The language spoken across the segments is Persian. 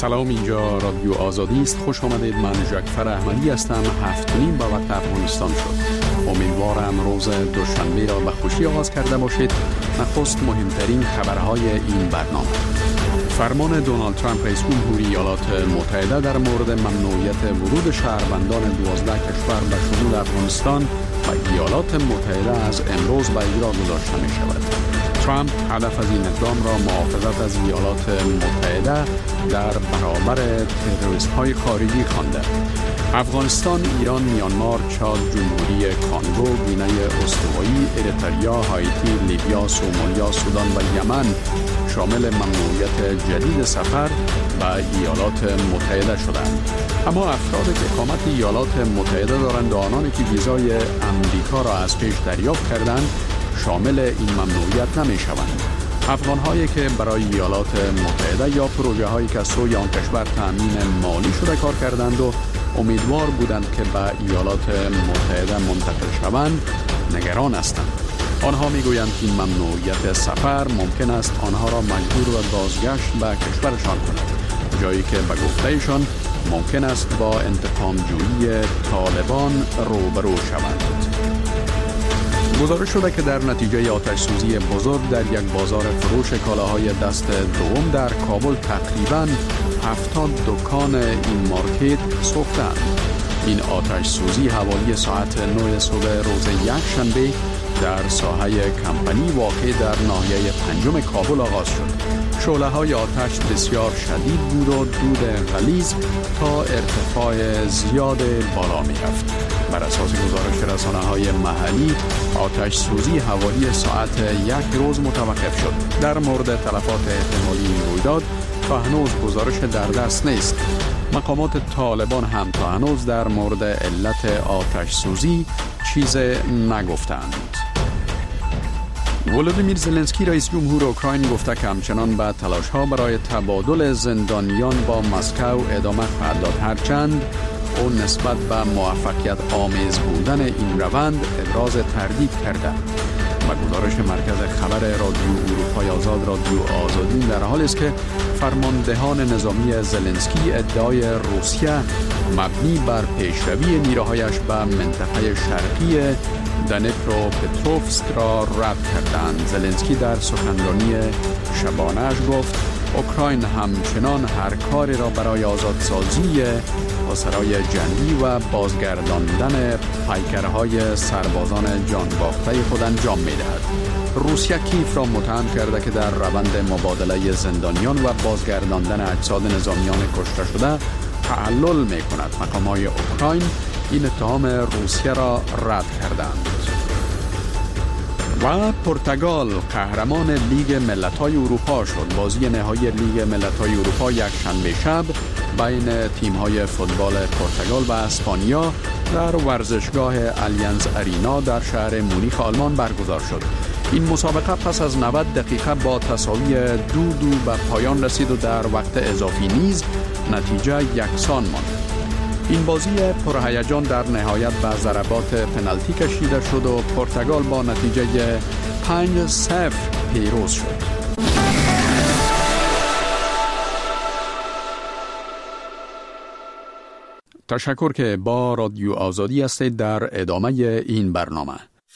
سلام، اینجا رادیو آزادی است. خوش آمدید. من جعفر احمدی هستم. 7:30 به وقت افغانستان شد. امیدوارم روز دوشنبه را به خوشی آغاز کرده باشید. نخست مهمترین خبرهای این برنامه. فرمان دونالد ترامپ رئیس جمهوری ایالات متحده در مورد ممنوعیت ورود شهروندان 12 کشور به شمول افغانستان و ایالات متحده از امروز به اجرا گذاشته می شود. ترامپ هدف از این اقدام را محافظت از ایالات متحده در برابر تروریست‌های خارجی خوانده. افغانستان، ایران، میانمار، چاد، جمهوری کانگو، گینه استوایی، اریتریا، هایتی، لیبیا، سومالیا، سودان و یمن شامل ممنوعیت جدید سفر به ایالات متحده شدند. اما افرادی که اقامت ایالات متحده دارند و آنانی که ویزای امریکا را از پیش دریافت کردند شامل این ممنوعیت نمی شوند. افغان‌هایی که برای ایالات متحده یا پروژه هایی که سوی آن کشور تأمین مالی شده کار کردند و امیدوار بودند که به ایالات متحده منتقل شوند نگران هستند. آنها میگویند که این ممنوعیت سفر ممکن است آنها را مجبور به بازگشت به کشورشان کند، جایی که به گفتهشان ممکن است با انتقام جویی طالبان روبرو شوند. گزارش شده که در نتیجه آتش سوزی بزرگ در یک بازار فروش کالاهای دست دوم در کابل تقریباً 70 دکان این مارکت سوختند. این آتش سوزی حوالی ساعت 9 صبح روز یکشنبه در ساحه کمپنی واقع در ناحیه پنجم کابل آغاز شد. شعله‌های آتش بسیار شدید بود و دود غلیظ تا ارتفاع زیاد بالا می‌رفت. بر اساس گزارش رسانه‌های محلی، آتش سوزی حوالی ساعت 1 روز متوقف شد. در مورد تلفات احتمالی این رویداد تا هنوز گزارش در دست نیست. مقامات طالبان هم تا هنوز در مورد علت آتش سوزی چیز نگفتند. ولودیمیر زلنسکی رئیس جمهور اوکراین گفته که همچنان به تلاش‌ها برای تبادل زندانیان با مسکو ادامه خواهد داد، هرچند او نسبت به موفقیت آمیز بودن این روند ابراز تردید کرده. و گزارش مرکز خبر رادیو اروپای آزاد رادیو آزادی در حالی است که فرماندهان نظامی زلنسکی ادعای روسیه مبنی بر پیشروی نیروهایش به منطقه شرقی دنیپروپتروفسک را رد کردند. زلنسکی در سخنرانی شبانه‌اش گفت اوکراین همچنان هر کاری را برای آزادسازی اسرای جنگی و بازگرداندن پیکرهای سربازان جانباخته خود انجام می‌دهد. روسیه کیف را متهم کرده که در روند مبادله زندانیان و بازگرداندن اجساد نظامیان کشته شده تعلل می‌کند. مقامات اوکراین این اتهام روسیه را رد کردند. و پرتغال قهرمان لیگ ملت‌های اروپا شد. بازی نهایی لیگ ملت‌های اروپا یک شنبه شب بین تیم‌های فوتبال پرتغال و اسپانیا در ورزشگاه الیانز ارینا در شهر مونیخ آلمان برگزار شد. این مسابقه پس از 90 دقیقه با تساوی 2-2 به پایان رسید و در وقت اضافی نیز نتیجه یکسان ماند. این بازی پرهیجان در نهایت به ضربات پنالتی کشیده شد و پرتغال با نتیجه 5-0 پیروز شد. تشکر که با رادیو آزادی هستید. در ادامه این برنامه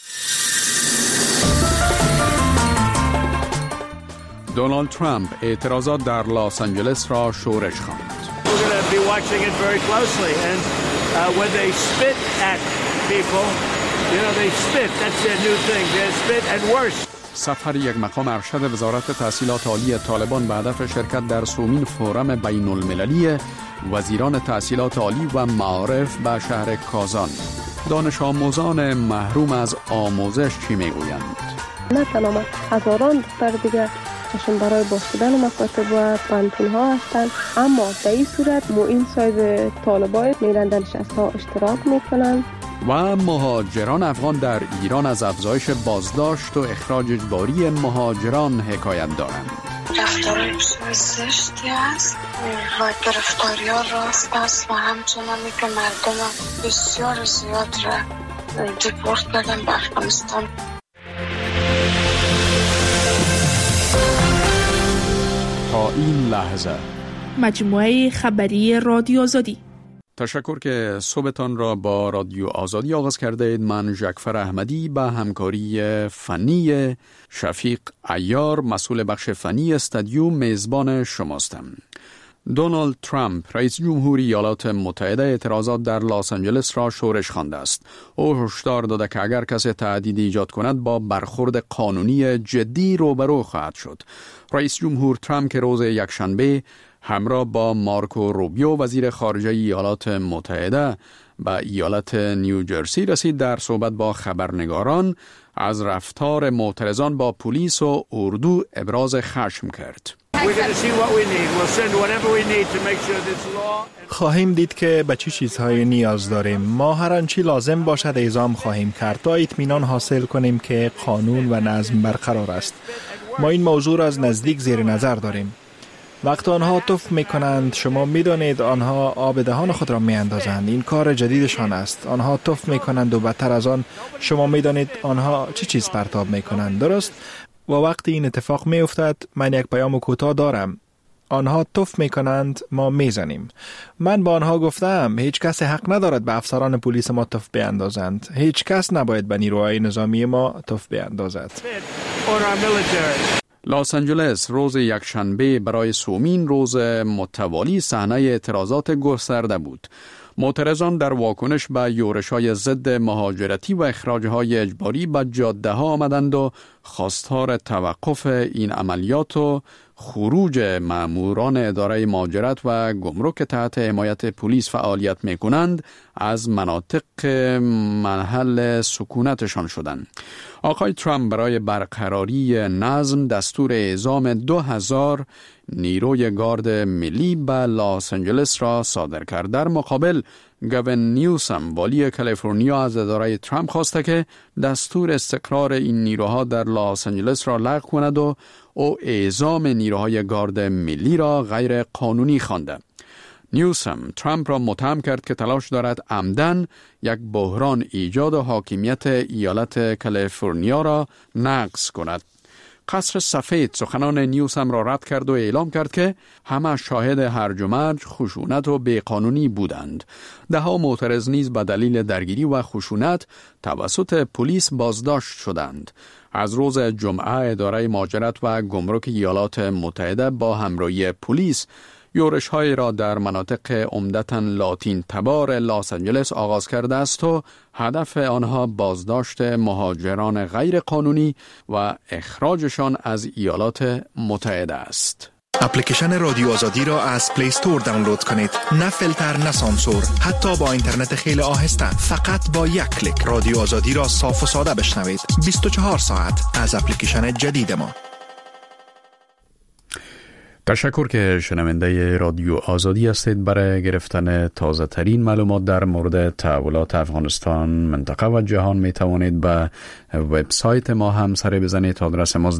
دونالد ترامپ اعتراضات در لس آنجلس را شورش خواند. We're going to be watching it very closely. And when they spit at people, you know, they spit. That's their new thing. They spit and worse. سفر یک مقام ارشد وزارت تحصیلات عالی طالبان به هدف شرکت در سومین فورم بین المللی وزیران تحصیلات عالی و معارف به شهر کازان. دانش آموزان محروم از آموزش چی میگویند؟ نه تنها هزاران دختر دیگه اشون برای باشدن مکاتب و پانتون ها هستند، اما در این صورت این سایز طالبای میرن در نشست ها اشتراک میکنن. و مهاجران افغان در ایران از افزایش بازداشت و اخراج اجباری مهاجران حکایت دارند. رفتار زشتی است و گرفتاری ها راست است و همچنانی که مردم بسیار زیاد را دیپورت کردن به افغانستان. تا این لحظه مجموعه خبری رادیو آزادی. تشکر که صبحتان را با رادیو آزادی آغاز کرده اید. من جعفر احمدی با همکاری فنی شفیق عیار مسئول بخش فنی استودیو میزبان شماستم. دونالد ترامپ رئیس جمهوری ایالات متحده اعتراضات در لس آنجلس را شورش خوانده است. او هشدار داده که اگر کسی تهدید ایجاد کند با برخورد قانونی جدی روبرو خواهد شد. رئیس جمهور ترامپ که روز یکشنبه همراه با مارکو روبیو وزیر خارجه ایالات متحده به ایالت نیوجرسی رسید، در صحبت با خبرنگاران از رفتار معترضان با پلیس و اردو ابراز خشم کرد. خواهیم دید که به چه چیزهای نیاز داریم. ما هر آنچه لازم باشد اعزام خواهیم کرد تا اطمینان حاصل کنیم که قانون و نظم برقرار است. ما این موضوع را از نزدیک زیر نظر داریم. وقتی آنها توف میکنند، شما میدانید آنها آب دهان خود را میاندازند. این کار جدیدشان است. آنها توف میکنند و بدتر از آن شما میدانید آنها چه چیز پرتاب میکنند، درست؟ و وقتی این اتفاق میافتد، من یک پیام کوتاه دارم. آنها توف میکنند، ما میزنیم. من با آنها گفتم هیچ کس حق ندارد به افسران پلیس ما توف بیاندازند. هیچ کس نباید به نیروهای نظامی ما توف بیاندازد. لس آنجلس روز یکشنبه برای سومین روز متوالی صحنه اعتراضات گسترده بود. معترضان در واکنش به یورش‌های ضد مهاجرتی و اخراج‌های اجباری به جاده‌ها آمدند و خواستار توقف این عملیات و خروج ماموران اداره مهاجرت و گمرک تحت حمایت پلیس فعالیت می‌کنند از مناطق محل سکونتشان شدند. آقای ترامپ برای برقراری نظم دستور اعزام 2000 نیروی گارد ملی به لس آنجلس را صادر کرد. در مقابل گاوین نیوسم والی کالیفرنیا از اداره ترامپ خواسته که دستور استقرار این نیروها در لس آنجلس را لغو کند و او اعزام نیروهای گارد ملی را غیر قانونی خوانده. نیوسم ترامپ را متهم کرد که تلاش دارد عمدن یک بحران ایجاد و حاکمیت ایالت کالیفرنیا را نقض کند. قصر سفید سخنان نیوسم را رد کرد و اعلام کرد که همه شاهد هرج و مرج، خشونت و بیقانونی بودند. دهها معترض نیز به دلیل درگیری و خشونت توسط پلیس بازداشت شدند. از روز جمعه اداره مهاجرت و گمرک ایالات متحده با همراهی پلیس یورش‌های را در مناطق عمدتاً لاتین تبار لس آنجلس آغاز کرده است و هدف آنها بازداشت مهاجران غیر قانونی و اخراجشان از ایالات متحده است. اپلیکیشن رادیو آزادی را از پلی استور دانلود کنید. نه فیلتر، نه سانسور، حتی با اینترنت خیلی آهسته. فقط با یک کلیک رادیو آزادی را صاف و ساده بشنوید. 24 ساعت از اپلیکیشن جدید ما. تشکر که شنونده رادیو آزادی هستید. برای گرفتن تازه ترین معلومات در مورد تحولات افغانستان، منطقه و جهان می توانید به وبسایت ما هم سر بزنید. آدرس ما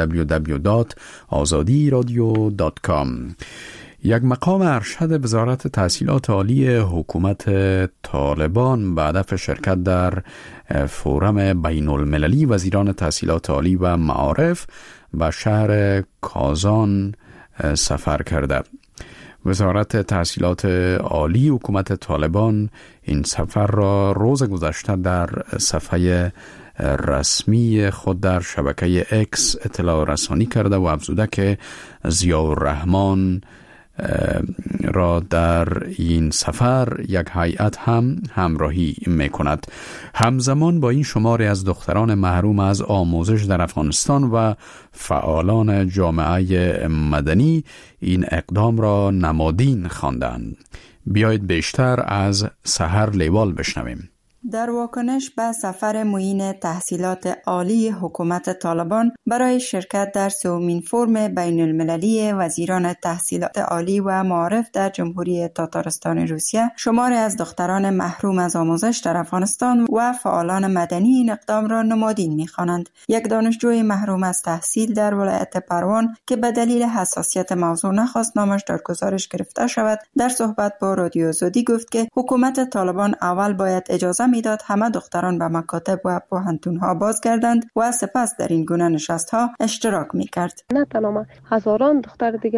www.azadiradio.com. یک مقام ارشد وزارت تحصیلات عالی حکومت طالبان به هدف شرکت در فورم بین المللی وزیران تحصیلات عالی و معارف به شهر کازان سفر کرده. وزارت تحصیلات عالی حکومت طالبان این سفر را روز گذشته در صفحه رسمی خود در شبکه اکس اطلاع رسانی کرده و افزوده که ضیاءالرحمن را در این سفر یک هیئت هم همراهی می‌کند. همزمان با این شماری از دختران محروم از آموزش در افغانستان و فعالان جامعه مدنی این اقدام را نمادین خواندند. بیایید بیشتر از سحر لیوال بشنویم. در واکنش به سفر معین تحصیلات عالی حکومت طالبان برای شرکت در سومین فرم بین المللی وزیران تحصیلات عالی و معارف در جمهوری تاتارستان روسیه، شماری از دختران محروم از آموزش در افغانستان و فعالان مدنی این اقدام را نمادین می‌خوانند. یک دانشجوی محروم از تحصیل در ولایت پروان که به دلیل حساسیت موضوع نخواست نامش در گزارش گرفته شود، در صحبت با رادیو آزادی گفت که حکومت طالبان اول باید اجازه میداد همه دختران به مکاتب و پوهنتون‌ها بازگردند و سپس در این گونه نشست‌ها اشتراک می‌کرد. نه تنها هزاران دختر دیگه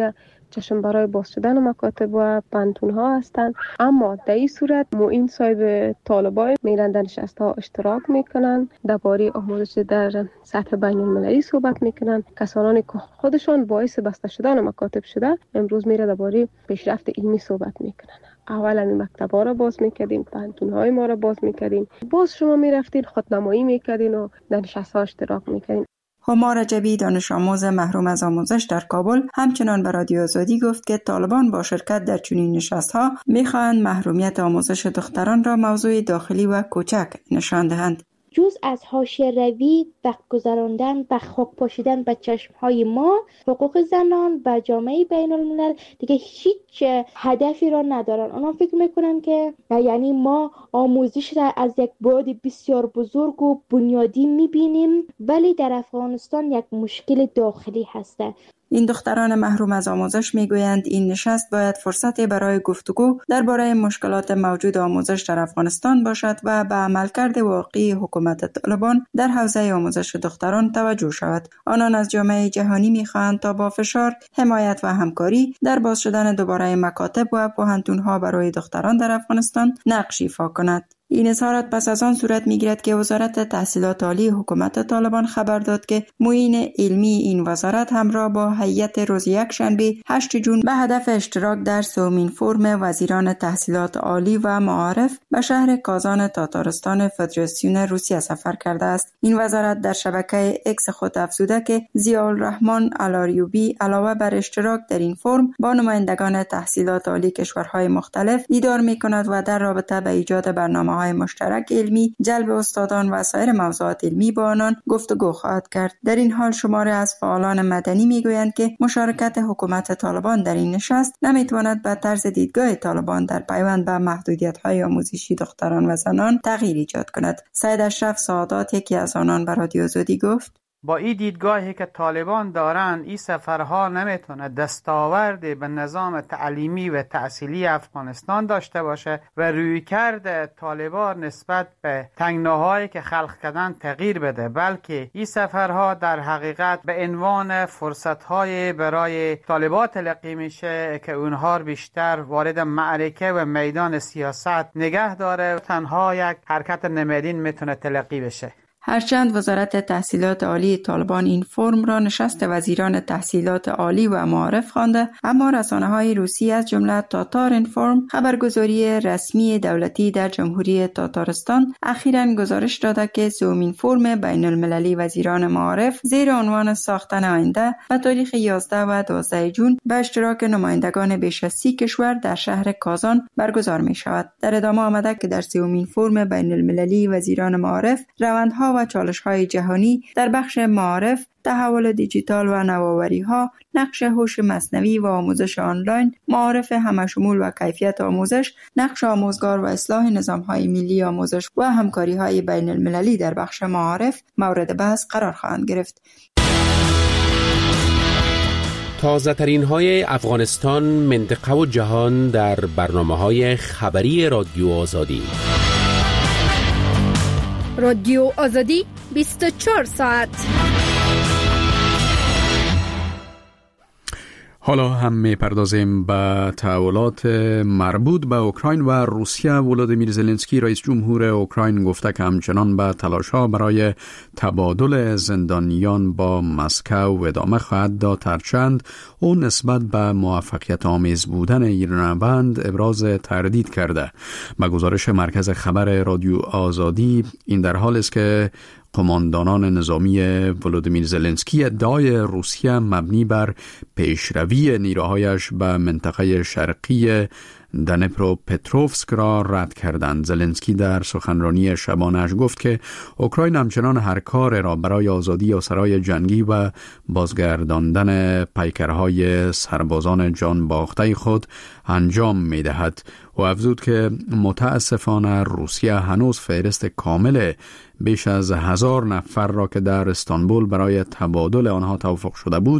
چشم برای باز شدن مکاتب و پانتون ها هستند. اما در این صورت معین صاحب طالبان میرن در نشست ها اشتراک میکنن، درباره آموزش در سطح بین المللی صحبت میکنن. کسانی که خودشان باعث بسته شدن مکاتب شده امروز میره درباره پیشرفت علمی صحبت میکنن. اول همین مکتب‌ها را باز میکردیم، پانتون‌های ما را باز میکردیم، باز شما میرفتین خودنمایی میکردین و در نشست‌ها اشتراک میکردین. هما رجبی دانش آموز محروم از آموزش در کابل همچنان به رادیو آزادی گفت که طالبان با شرکت در چنین نشست‌ها میخواهند محرومیت آموزش دختران را موضوع داخلی و کوچک نشان دهند. جز از حاشیه روی، وقت گذراندن و خاک پاشیدن به چشمهای ما، حقوق زنان و جامعه بین الملل دیگه هیچ هدفی را ندارن. اونا فکر میکنن که یعنی ما آموزش را از یک بعد بسیار بزرگ و بنیادی میبینیم، ولی در افغانستان یک مشکل داخلی هسته. این دختران محروم از آموزش میگویند این نشست باید فرصتی برای گفتگو درباره مشکلات موجود آموزش در افغانستان باشد و به عملکرد واقعی حکومت طالبان در حوزه آموزش دختران توجه شود. آنان از جامعه جهانی میخواهند تا با فشار، حمایت و همکاری در باز شدن دوباره مکاتب و پوهنتون‌ها برای دختران در افغانستان نقش ایفا کند. این اظهارات پس از آن صورت میگیرد که وزارت تحصیلات عالی حکومت طالبان خبر داد که معین علمی این وزارت همراه با هیئت روز یکشنبه 8 جون به هدف اشتراک در سومین فرم وزیران تحصیلات عالی و معارف به شهر کازان تاتارستان فدراسیون روسیه سفر کرده است. این وزارت در شبکه اکس خود افزوده که ضیاءالرحمن الاریوبی علاوه بر اشتراک در این فرم با نمایندگان تحصیلات عالی کشورهای مختلف دیدار میکند و در رابطه به ایجاد برنامه های مشترک علمی، جلب استادان و سایر موضوعات علمی با آنان گفتگو خواهد کرد. در این حال شماری از فعالان مدنی میگویند که مشارکت حکومت طالبان در این نشست نمیتواند به طرز دیدگاه طالبان در پیوند به محدودیت‌های آموزشی دختران و زنان تغییر ایجاد کند. سید اشرف سعادات یکی از آنان به رادیو آزادی گفت: با این دیدگاهی که طالبان دارند این سفرها نمیتونه دستاورد به نظام تعلیمی و تحصیلی افغانستان داشته باشه و رویکرد طالبان نسبت به تنگناهایی که خلق کردن تغییر بده، بلکه این سفرها در حقیقت به عنوان فرصتهای برای طالبان تلقی میشه که اونها بیشتر وارد معرکه و میدان سیاست نگه داره و تنها یک حرکت نمادین میتونه تلقی بشه. هرچند وزارت تحصیلات عالی طالبان این فرم را نشست وزیران تحصیلات عالی و معارف خوانده، اما رسانه‌های روسی از جمله تاتار اینفورم، خبرگزاری رسمی دولتی در جمهوری تاتارستان، اخیراً گزارش داده که سومین فرم بین المللی وزیران معارف زیر عنوان ساختن آینده به تاریخ 11 و 12 جون به اشتراک نمایندگان بیش از 30 کشور در شهر کازان برگزار می شود. در ادامه آمده که در سومین فرم بین المللی وزیران معارف روندها و چالش‌های جهانی در بخش معارف، تحول دیجیتال و نوآوری‌ها، نقش هوش مصنوعی و آموزش آنلاین، معارف همشمول و کیفیت آموزش، نقش آموزگار و اصلاح نظام‌های ملی آموزش و همکاری‌های بین المللی در بخش معارف مورد بحث قرار خواهند گرفت. تازه ترین های افغانستان، منطقه و جهان در برنامه‌های خبری رادیو آزادی. رادیو آزادی 24 ساعت. حالا هم می‌پردازیم به تحولات مربوط به اوکراین و روسیه. ولادیمیر زلنسکی رئیس جمهور اوکراین گفته که همچنان به تلاش‌ها برای تبادل زندانیان با مسکو ادامه خواهد داد، هرچند او نسبت به موفقیت آمیز بودن این روند ابراز تردید کرده. به گزارش مرکز خبر رادیو آزادی، این در حال است که قماندانان نظامی ولادیمیر زلنسکی ادعای روسیه مبنی بر پیشروی نیروهایش به منطقه شرقی دنپروپتروفسک را رد کردند. زلنسکی در سخنرانی شبانه‌اش گفت که اوکراین همچنان هر کار را برای آزادی اسرای جنگی و بازگرداندن پیکرهای سربازان جان باخته خود انجام می‌دهد و افزود که متاسفانه روسیه هنوز فهرست کامل بیش از 1000 نفر را که در استانبول برای تبادل آنها توافق شده بود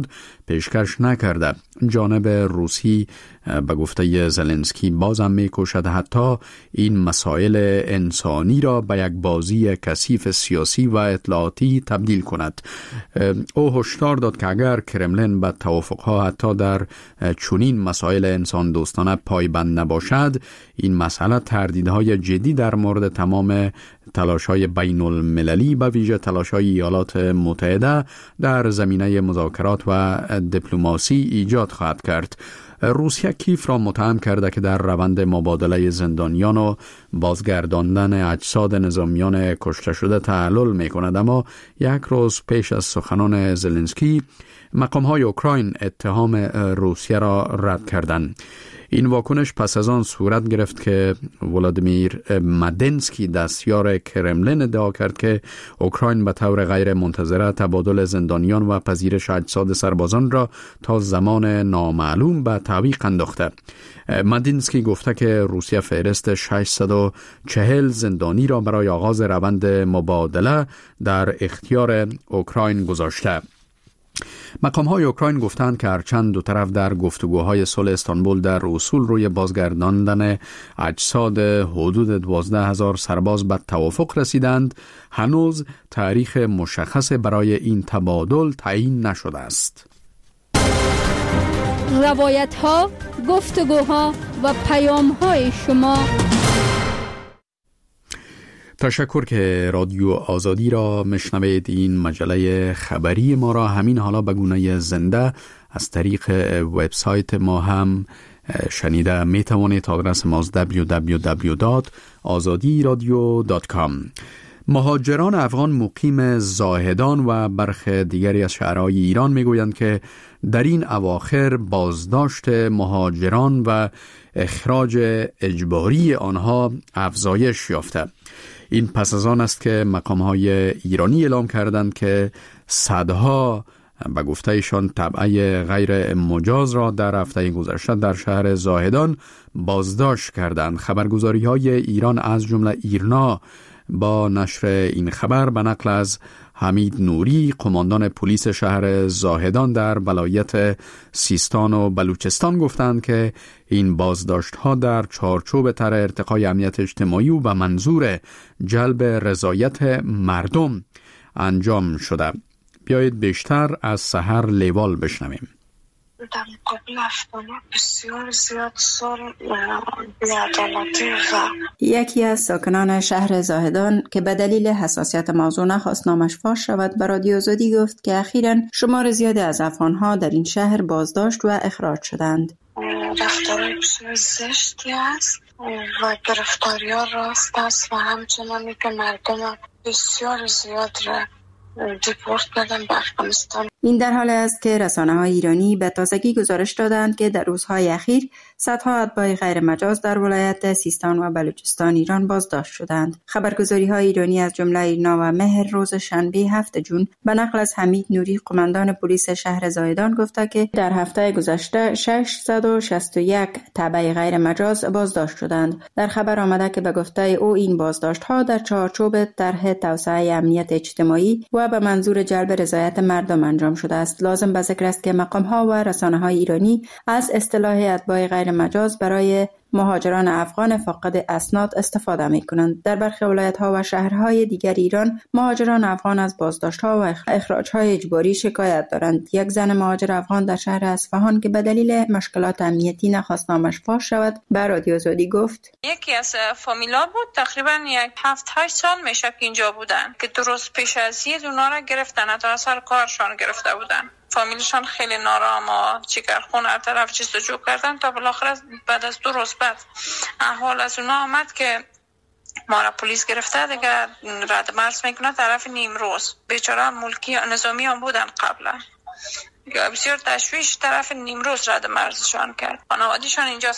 پیشکش نکرده. جانب روسی به گفته زلنسکی بازم می‌کوشد حتی این مسائل انسانی را به یک بازی کثیف سیاسی و اطلاعاتی تبدیل کند. او هشدار داد که اگر کرملین به توافق‌ها حتی در چنین مسائل انسان دوستانه پایبند نباشد، این مسئله تردیدهای جدی در مورد تمام تلاش‌های بین المللی به ویژه تلاش‌های ایالات متحده در زمینه مذاکرات و دیپلماسی ایجاد خواهد کرد. روسیه کیف را متهم کرده که در روند مبادله زندانیان و بازگرداندن اجساد نظامیان کشته شده تعلل می‌کند، اما یک روز پیش از سخنان زلنسکی مقام‌های اوکراین اتهام روسیه را رد کردند. این واکنش پس از آن صورت گرفت که ولادیمیر مدنسکی دستیار کرملین ادعا کرد که اوکراین به طور غیر منتظره تبادل زندانیان و پذیرش اجساد سربازان را تا زمان نامعلوم به تعویق انداخته. مدنسکی گفته که روسیه فهرست 640 زندانی را برای آغاز روند مبادله در اختیار اوکراین گذاشته. مقام‌های اوکراین گفتند که هرچند دو طرف در گفتگوهای صلح استانبول در اصول روی بازگرداندن اجساد حدود 12,000 سرباز به توافق رسیدند، هنوز تاریخ مشخص برای این تبادل تعیین نشده است. روایت‌ها، گفتگوها و پیام‌های شما. تشکر که رادیو آزادی را مشنوید. این مجله خبری ما را همین حالا به گونه زنده از طریق وبسایت ما هم شنیده می توانید. آدرس ما www.azadiradio.com. مهاجران افغان مقیم زاهدان و برخی دیگری از شهرهای ایران می گویند که در این اواخر بازداشت مهاجران و اخراج اجباری آنها افزایش یافته. این پس از آن است که مقام‌های ایرانی اعلام کردند که صدها به گفتهشان تبعه غیر مجاز را در هفته گذشته در شهر زاهدان بازداشت کردند. خبرگزاری‌های ایران از جمله ایرنا با نشر این خبر به نقل از حمید نوری، قماندان پلیس شهر زاهدان در ولایت سیستان و بلوچستان گفتند که این بازداشت‌ها در چارچوب طرح ارتقای امنیت اجتماعی و به منظور جلب رضایت مردم انجام شده. بیایید بیشتر از سحر لیوال بشنویم. در مقابل افغان‌ها بسیار زیاد سال بی‌عدالتی و یکی از ساکنان شهر زاهدان که به دلیل حساسیت موضوع نخواست نامش فاش شود به رادیو آزادی گفت که اخیراً شمار زیادی از افغان‌ها در این شهر بازداشت و اخراج شدند. رفتارهای بسیار زشتی است و گرفتاری‌ها راست است و همچنانی که مردم بسیار زیاد را دیپورت کردن به افغانستان. این در حالی است که رسانه‌های ایرانی به تازگی گزارش دادند که در روزهای اخیر صدها اتباع غیر مجاز در ولایت سیستان و بلوچستان ایران بازداشت شدند. خبرگزاری‌های ایرانی از جمله ایرنا و مهر روز شنبه 7 جون به نقل از حمید نوری قماندان پلیس شهر زاهدان گفته که در هفته گذشته 661 تبع غیر مجاز بازداشت شدند. در خبر آمده که به گفته او این بازداشت‌ها در چارچوب طرح توسعه امنیت اجتماعی و به منظور جلب رضایت مردم انجام شده است. لازم به ذکر است که مقام‌ها و رسانه‌های ایرانی از اصطلاح اتباع غیر مجاز برای مهاجران افغان فاقد اسناد استفاده می‌کنند. در برخی ولایت‌ها و شهرهای دیگر ایران مهاجران افغان از بازداشت‌ها و اخراج‌های اجباری شکایت دارند. یک زن مهاجر افغان در شهر اصفهان که به دلیل مشکلات امنیتی نخواست نامش فاش شود به رادیو آزادی گفت: یکی از فامیلا بود، تقریبا 7-8 سال میشه که اینجا بودن که درست پیش از عید اونا را گرفتن، تا اثر کارشان گرفته بودن. فامیلشان خیلی نارام و جگرخون هر طرف جستجو کردن تا بالاخره بعد از 2 روز بعد احوال از اونا آمد که ما را پلیس گرفته دیگه رد مرز میکنه طرف نیمروز. بیچاره ملکی نظامی هم بودن قبلا، بسیار تشویش طرف نیمروز رد مرزشان کرد. خانوادیشان اینجا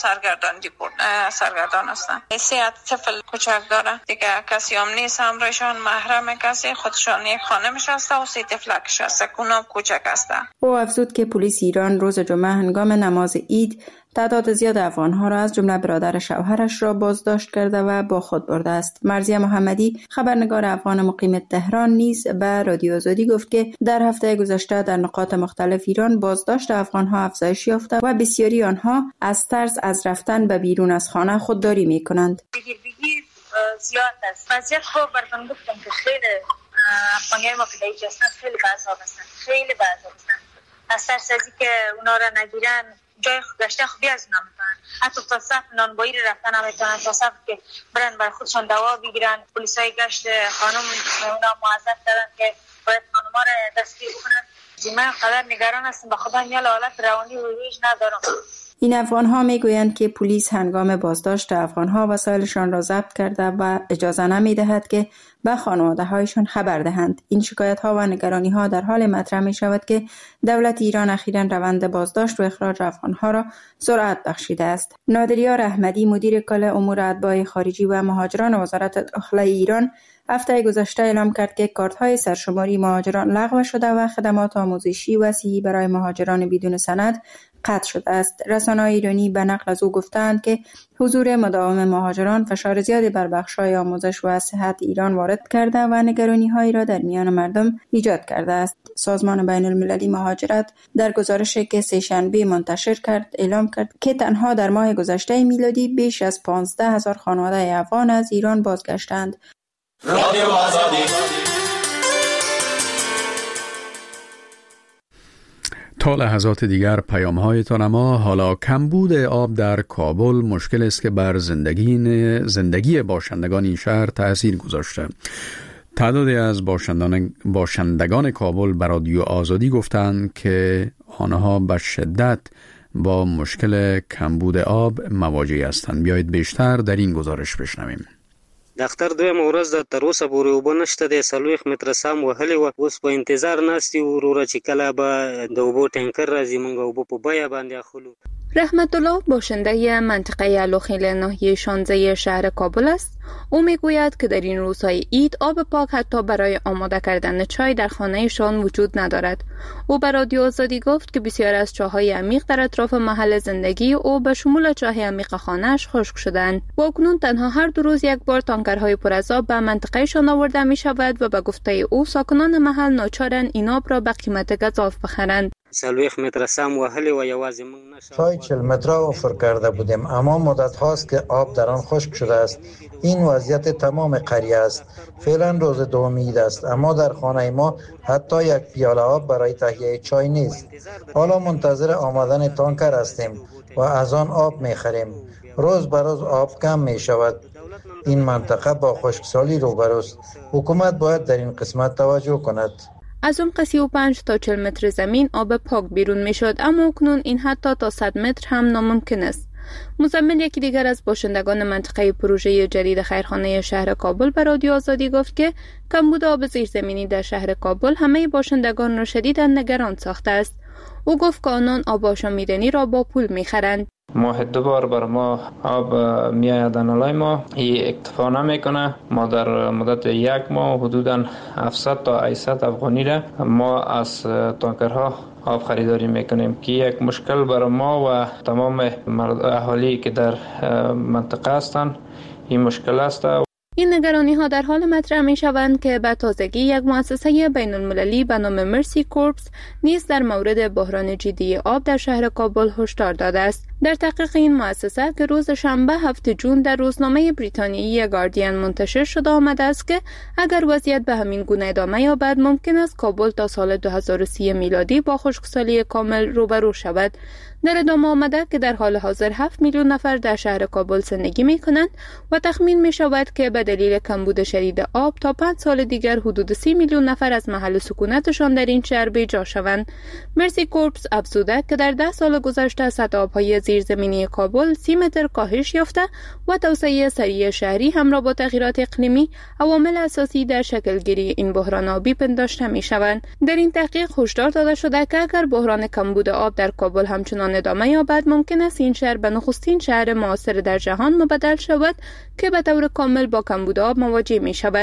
سرگردان هستن. 3 طفل کوچک داره دیگه، کسی هم نیست همراهشان، محرم کسی، خودشان یک خانمش هسته و 3 طفلکش هسته، اونا کوچک هستن. او افزود که پلیس ایران روز جمعه هنگام نماز عید تعداد زیاد افغان‌ها را از جمله برادر شوهرش را بازداشت کرده و با خود برده است. مرضیه محمدی خبرنگار افغان مقیم تهران نیز به رادیو آزادی گفت که در هفته گذشته در نقاط مختلف ایران بازداشت افغان‌ها افزایش یافته و بسیاری آنها از ترس از رفتن به بیرون از خانه خودداری می‌کنند. زیاد است. وضعیت خوب براتون گفتم که خیلی افغانیای ما که اینجا هستن خیلی بعضا هستن. از ترس از که اونا را نگیرن جای گشته خوبی از اونا میکنن. حتی تا صف نانبایی رفتن نمیتونن، تا صف که برن بر خودشون دوا بگیرن. پلیسای گشت خانم اونا معذب کردن که باید خانوما را دستگیر بکنن. من قدر نگران هستم، به خدا میال حالت روانی و هیچ ندارم. این افغان‌ها میگویند که پلیس هنگام بازداشت افغان‌ها وسایلشان را ضبط کرده و اجازه نمی‌دهد که به خانواده‌هایشان خبر دهند. این شکایت‌ها و نگرانی‌ها در حال مطرح می‌شود که دولت ایران اخیراً روند بازداشت و اخراج افغان‌ها را سرعت بخشیده است. نادریار احمدی مدیر کل امور اتباع خارجی و مهاجران وزارت داخله ایران هفته گذشته اعلام کرد که کارت‌های سرشماری مهاجران لغو شده و خدمات آموزشی و صحی برای مهاجران بدون سند قطع شده است. رسانه‌های ایرانی به نقل از او گفتند که حضور مداوم مهاجران فشار زیادی بر بخش‌های آموزش و صحت ایران وارد کرده و نگرانی‌هایی را در میان مردم ایجاد کرده است. سازمان بین‌المللی مهاجرت در گزارشی که سه‌شنبه منتشر کرد اعلام کرد که تنها در ماه گذشته میلادی بیش از 15,000 خانواده افغان از ایران بازگشتند. رادیو آزادی. تا لحظات دیگر پیام‌هایتان. اما حالا کمبود آب در کابل مشکل است که بر زندگی باشندگان این شهر تأثیر گذاشته. تعدادی از باشندگان کابل به رادیو آزادی گفتند که آنها به شدت با مشکل کمبود آب مواجه هستند. بیایید بیشتر در این گزارش بشنویم. دختر دویم ورځ د تر اوسه پورې اوبه نشته دی، 40 متره سم وهلې وه. اوس په انتظار ناست یو وروره چې کله به د اوبو ټانکر راځي موږ اوبه په بیه باندې اخلو. رحمت الله باشنده منطقه الوخیل ناحیه 16 شهر کابل است. او میگوید که در این روزهای عید آب پاک حتی برای آماده کردن چای در خانهشان وجود ندارد. او به رادیو آزادی گفت که بسیار از چاهای عمیق در اطراف محل زندگی او به شمول چاه عمیق خانه‌اش خشک شدند و اکنون تنها هر 2 روز یک بار تانکرهای پر از آب به منطقهشان آورده می شود و به گفته او ساکنان محل ناچارند این آب را به قیمت گزاف بخرند. 40 متر سم وهلی و یوازې موږ نشه. چای 40 متره افر کرده بودیم، اما مدت هاست که آب در آن خشک شده است. این وضعیت تمام قریه است. فعلا روز دوم عید است، اما در خانه ما حتی یک پیاله آب برای تهیه چای نیست. حالا منتظر آمدن تانکر هستیم و از آن آب می‌خریم. روز به روز آب کم می‌شود. این منطقه با خشکسالی روبروست. حکومت باید در این قسمت توجه کند. از عمق 35 تا 40 متر زمین آب پاک بیرون می شد، اما اکنون این حتی تا 100 متر هم ناممکن است. مزمل یکی دیگر از باشندگان منطقه پروژه جدید خیرخانه شهر کابل به رادیو آزادی گفت که کمبود آب زیرزمینی در شهر کابل همه باشندگان را شدیداً نگران ساخته است. او گفت که آنان آب آشامیدنی را با پول می خرند. ماه 2 بار بر ما آب میآید نالای ما، این اکتفا نمیکنه. ما در مدت 1 ماه حدوداً 700 تا 800 افغانی را ما از تانکرها آب خریداری میکنیم که یک مشکل برای ما و تمام اهالی که در منطقه هستند این مشکل است. این نگرانی ها در حال مطرح می شوند که به تازگی یک مؤسسه بین المللی به نام مرسی کورپس نیز در مورد بحران جدی آب در شهر کابل هشدار داده است. در تحقیق این مؤسسه که روز شنبه 7 جون در روزنامه بریتانیایی گاردین منتشر شده آمده است که اگر وضعیت به همین گونه ادامه یابد ممکن است کابل تا سال 2030 میلادی با خشکسالی کامل روبرو شود. در ادامه آمده که در حال حاضر 7 میلیون نفر در شهر کابل زندگی می کنند و تخمین می شود که به دلیل کمبود شدید آب تا 5 سال دیگر حدود 30 میلیون نفر از محل سکونتشان در این شهر بیجا شوند. مرسی کورپس افزوده که در 10 سال گذشته سطح آبهای زیرزمینی کابل 30 متر کاهش یافته و توسعه سریع شهری همراه با تغییرات اقلیمی عوامل اساسی در شکلگیری این بحران آبی پنداشته می شوند. در این تحقیق هشدار داده شده که اگر بحران کمبود آب در کابل همچنان ادامه یابد ممکن است این شهر به نخستین شهر معاصر در جهان مبدل شود که به طور کامل با کمبود آب مواجه می شود.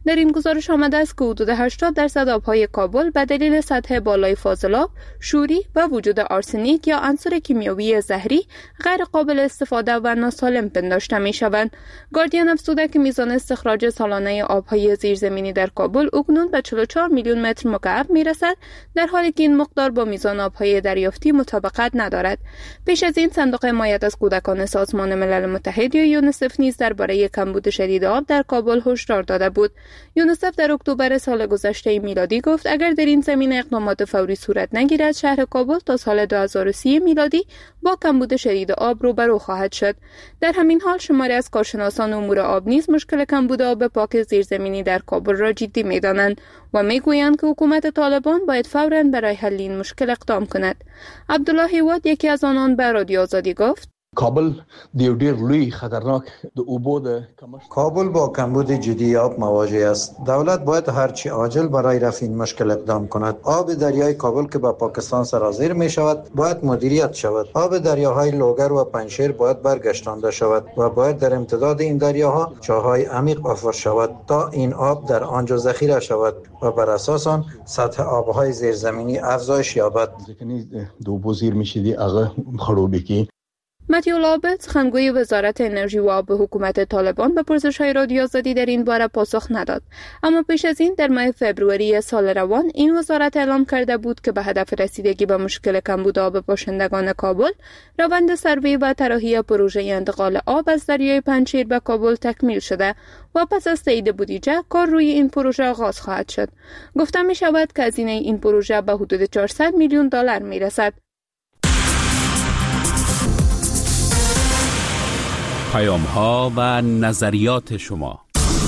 در این گزارش آمده است که حدود 80% آبهای کابل به دلیل سطح بالای فاضلاب، شوری و وجود آرسنیک یا عنصر کیمیایی زهری غیر قابل استفاده و ناسالم پنداشته می شوند. گاردین افزوده که میزان استخراج سالانه آبهای زیرزمینی در کابل اکنون به 44 میلیون متر مکعب می رسد، در حالی که این مقدار با میزان آبهای دریافتی مطابقت ندارد. پیش از این صندوق حمایت از کودکان سازمان ملل متحد یا یونیسف نیز درباره کمبود شدید آب در کابل هشدار داده بود. یونیسف در اکتبر سال گذشته میلادی گفت اگر در این زمینه اقدامات فوری صورت نگیرد، شهر کابل تا سال 2030 میلادی با کمبود شدید آب روبرو خواهد شد. در همین حال شماری از کارشناسان امور آب نیز مشکل کمبود آب پاک زیرزمینی در کابل را جدی می‌دانند و میگویند که حکومت طالبان باید فوراً برای حل این مشکل اقدام کند. عبدالله هیواد یکی از آنان به رادیو آزادی گفت کابل ډیر لوی خطرناک د اوبو د کابل با کمبود جدی آب مواجه است. دولت باید هرچی عاجل برای رفع این مشکل اقدام کند. آب دریای کابل که به پاکستان سرازیر می شود باید مدیریت شود. آب دریاهای لوگر و پنجشیر باید برگشتانده شود و باید در امتداد این دریاها چاهای عمیق حفر شود تا این آب در آنجا ذخیره شود و بر اساس آن سطح آبهای زیرزمینی افزایش یابد. د اوبو زیرمشدي هغه خړوبېږي. متیو لابت، سخنگوی وزارت انرژی و آب حکومت طالبان، به پرسش‌های رادیو آزادی در این باره پاسخ نداد. اما پیش از این در ماه فوریه سال روان این وزارت اعلام کرده بود که به هدف رسیدگی به مشکل کمبود آب باشندگان کابل، روند سروی و طراحی پروژه انتقال آب از دریای پنجشیر به کابل تکمیل شده و پس از تایید بودجه کار روی این پروژه آغاز خواهد شد. گفته می شود که هزینه این پروژه به حدود 400 میلیون دلار می رسد. پیام‌ها و نظریات شما.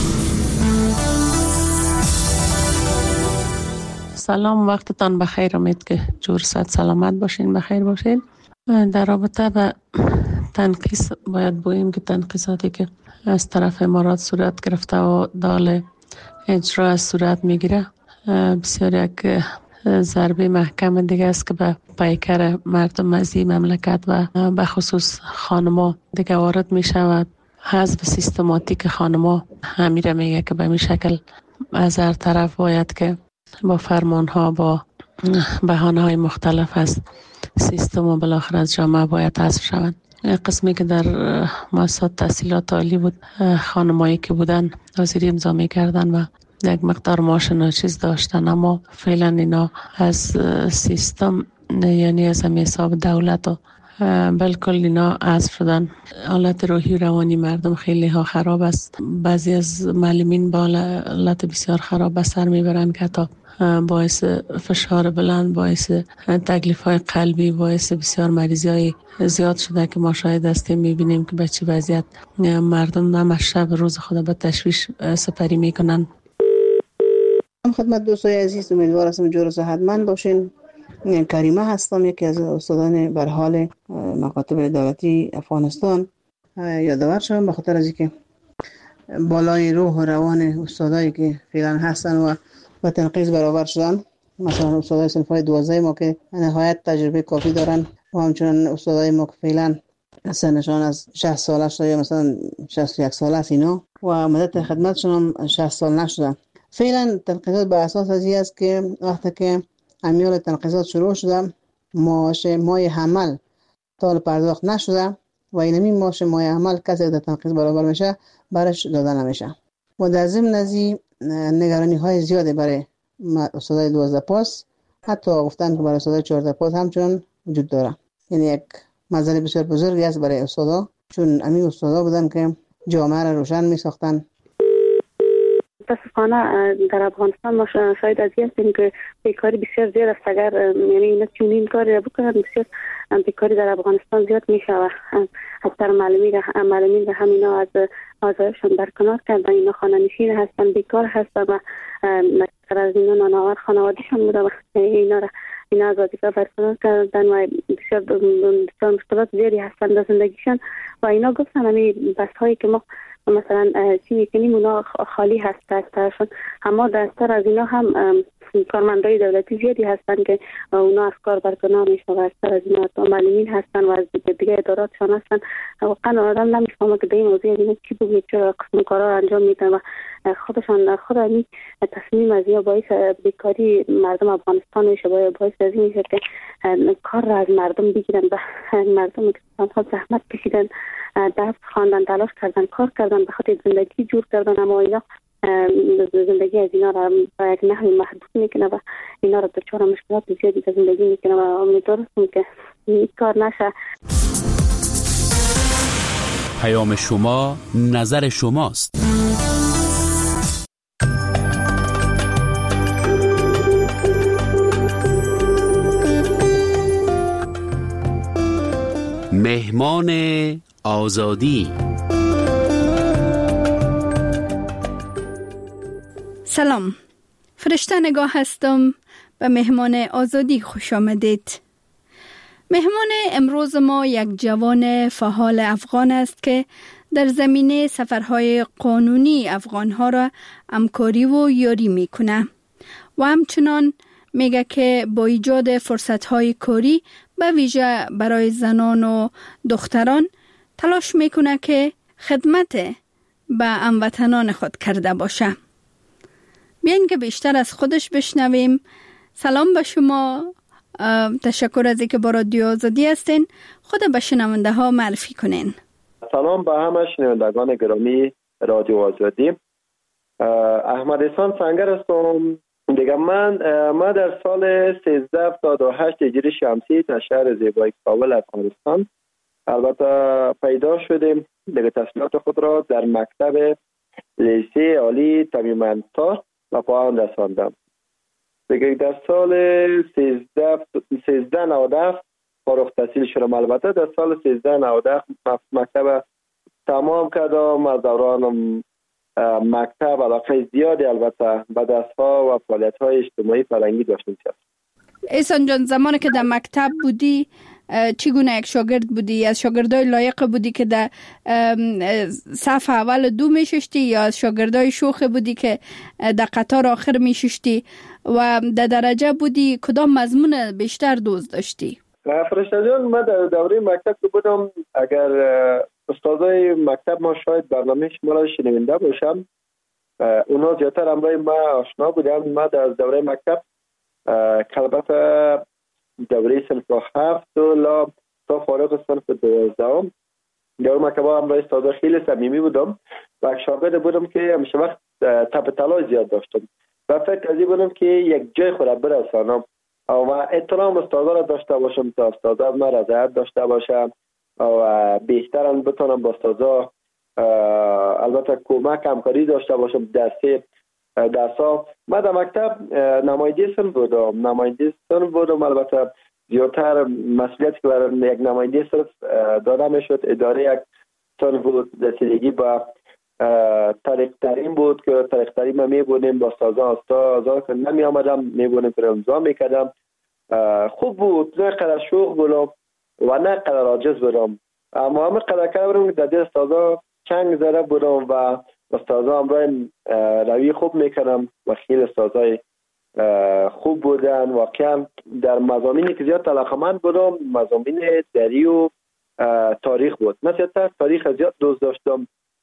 سلام، وقتتان بخیر. امید که جور صحت سلامت باشین، بخیر باشین. در رابطه به تنقیص باید بگوییم که تنقیصاتی که از طرف امارات صورت گرفته و دال اجرا صورت میگیره بسیار یک ضربه محکم دیگه است که به پیکر مردم از این مملکت و به خصوص خانما دیگه وارد می شود. حذف سیستماتیک خانما همیره میگه که به این شکل از هر طرف باید که با فرمان ها با بهانه های مختلف از سیستم و بالاخره از جامعه باید حذف شوند. قسمی که در مؤسسات تحصیلات عالی بود، خانمایی که بودن حاضری امضا می‌کردن و یک مقدار معاش چیز داشتن، اما فعلا اینا از سیستم یعنی از حساب دولت و بالکل اینا حذف شدن. حالت روحی روانی مردم خیلی ها خراب است. بعضی از معلمین با حالت بسیار خراب به سر میبرن که تا باعث فشار بلند، باعث تکلیف های قلبی، باعث بسیار مریضی های زیاد شده که ما شاید هستیم. میبینیم که به چه وضعیت مردم همه شب روز خود به تشویش سپری میکنن. خدمت دوستای عزیز، امیدوار هستم جور و صحتمند باشین. کریمه هستم، یکی از استادان به حال مکاتب دولتی افغانستان. یادآور شدم به خاطر از اینکه بالای روح و روان استادایی که فعلا هستن و با تنقیص برابر شدن، مثلا استادای صنف‌های 12 ما که نهایت تجربه کافی دارن و همچنین استادای ما که فعلا سنشان از 60 ساله شده یا مثلا 61 ساله است اینا و مدت خدمتشون هم 60 سال نشده. فعلا تنقیصات بر اساس از این است که وقتی که امیال تنقیصات شروع شده، معاش مای حمل تا پرداخت نشده و اینمی معاش مای حمل کسی که تنقیص برابر میشه برش داده نمیشه و در ضمن از این نگرانی های زیاده برای استادای 12 پاس، حتی گفتن که برای استادای 14 پاس همچنان وجود داره. یعنی یک مسئله بسیار بزرگی است برای استادا، چون همین استادا بودن که جامعه را روشن می ساختن. متاسفانه در افغانستان ما شاید از این هستیم که بیکاری بسیار زیاد است. اگر یعنی اینا چنین کاری را بکنن بسیار بیکاری در افغانستان زیاد می شود. اکثر معلمین را همینا از آزایشان برکنار کردن. اینا خانه نشین هستن، بیکار هستن و اکثر از اینا نانآور خانواده‌شان بوده و اینا از وظیفه برکنار کردن و بسیار مشکلات زیادی هستن در زندگیشان و اینا گفتن همین بس هایی که ما مثلا چی میکنیم اونا خالی هست دسترشون، اما دستر از اینا هم کارمندای دولتی زیادی هستن که اونا از کار برکنار میشن و از سر از اینا معلمین هستن و از دیگه اداراتشان هستن. واقعا آدم نمیفهمه که در این موضوع اینا چی بگه، چرا قسم کارا انجام میدن و خود همین تصمیم از یا باعث بیکاری مردم افغانستان میشه، باعث از این میشه که کار را از مردم بگیرن و مردم که سالها زحمت کشیدن، درس خواندن، تلاش کردن، کار کردن، به خاطر زندگی جور کردن، اما اینا زندگی از اینا را به یک نحوی محدود میکنه و اینا را دچار مشکلات زیادی در زندگی میکنه و امیدوارم که این کار نشه. پیام شما، نظر شماست. مهمان آزادی. سلام، فرشته نگاه هستم. به مهمان آزادی خوش آمدید. مهمان امروز ما یک جوان فعال افغان است که در زمینه سفرهای قانونی افغانها را همکاری و یاری میکنه و همچنان میگه که با ایجاد فرصتهای کاری به ویژه برای زنان و دختران تلاش میکنه که خدمت به هموطنان خود کرده باشه. بیاین که بیشتر از خودش بشنویم. سلام به شما، تشکر از اینکه با رادیو آزادی هستین. خود به شنونده ها معرفی کنین. سلام به همه شنوندگان گرامی رادیو آزادی. احمد احسان سنگر هستم. دیگه من در سال 1378 هجری شمسی در شهر زیبای کابل افغانستان البته پیدا شدیم. دیگه تحصیلات خود را در مکتب لیسه عالی تمیم‌امطار و پایان رساندم. دیگه در سال 1397 فارغ التحصیل شدم. البته در سال 1397 مکتب تمام کردم. از دوران مکتب علاقه زیادی البته به دست‌ها و فعالیت‌های اجتماعی فرهنگی داشتم. احسان جان، زمانی که در مکتب بودی چگونه یک شاگرد بودی؟ از شاگردای لایق بودی که در صف اول دو میششتی یا از شاگردای شوخ بودی که در قطار آخر میششتی و در درجه بودی کدام مضمون بیشتر دوست داشتی؟ فرشته جان، من در دوره مکتب که بودم، اگر استادای مکتب ما شاید برنامه شما را شنونده باشم، اونا زیادتر همراه ما آشنا بودن. ما در دوره مکتب البته دوره صنف 7 تا فارغ صنف 12 دوره مکتب همراه استادا خیلی صمیمی بودم و یک شاگرد بودم که همیشه وقت تپ تلاش زیاد داشتم و فکر از این بودم که یک جای خود برسانم و احترام استادا را داشته باشم تا استادا ما رضایت داشته باشم و بهترن بتونم با استادا البته کمک همکاری داشته باشم. درسا من در مکتب نماینده صنف بودم. البته زیادتر مسئولیتی که برای یک نماینده صنف داده میشد اداره یک صنف بود. رسیدگی به طریق ترین بود که طریق ترین ما میبونیم با استادا که نمی آمدم میبونیم که امضا میکردم. خوب بود، نه قدر شوق بودم و نه قدر عاجز بودم، اما همه قدر کردم که در دل استادا چنگ زده بودم و استادا همراه روی خوب میکنم و خیلی استادای خوب بودن. واقعا در مضامینی که زیاد علاقه‌مند بودم مضامین دری و تاریخ بود. من زیادتر تاریخ زیاد دوست داشتم.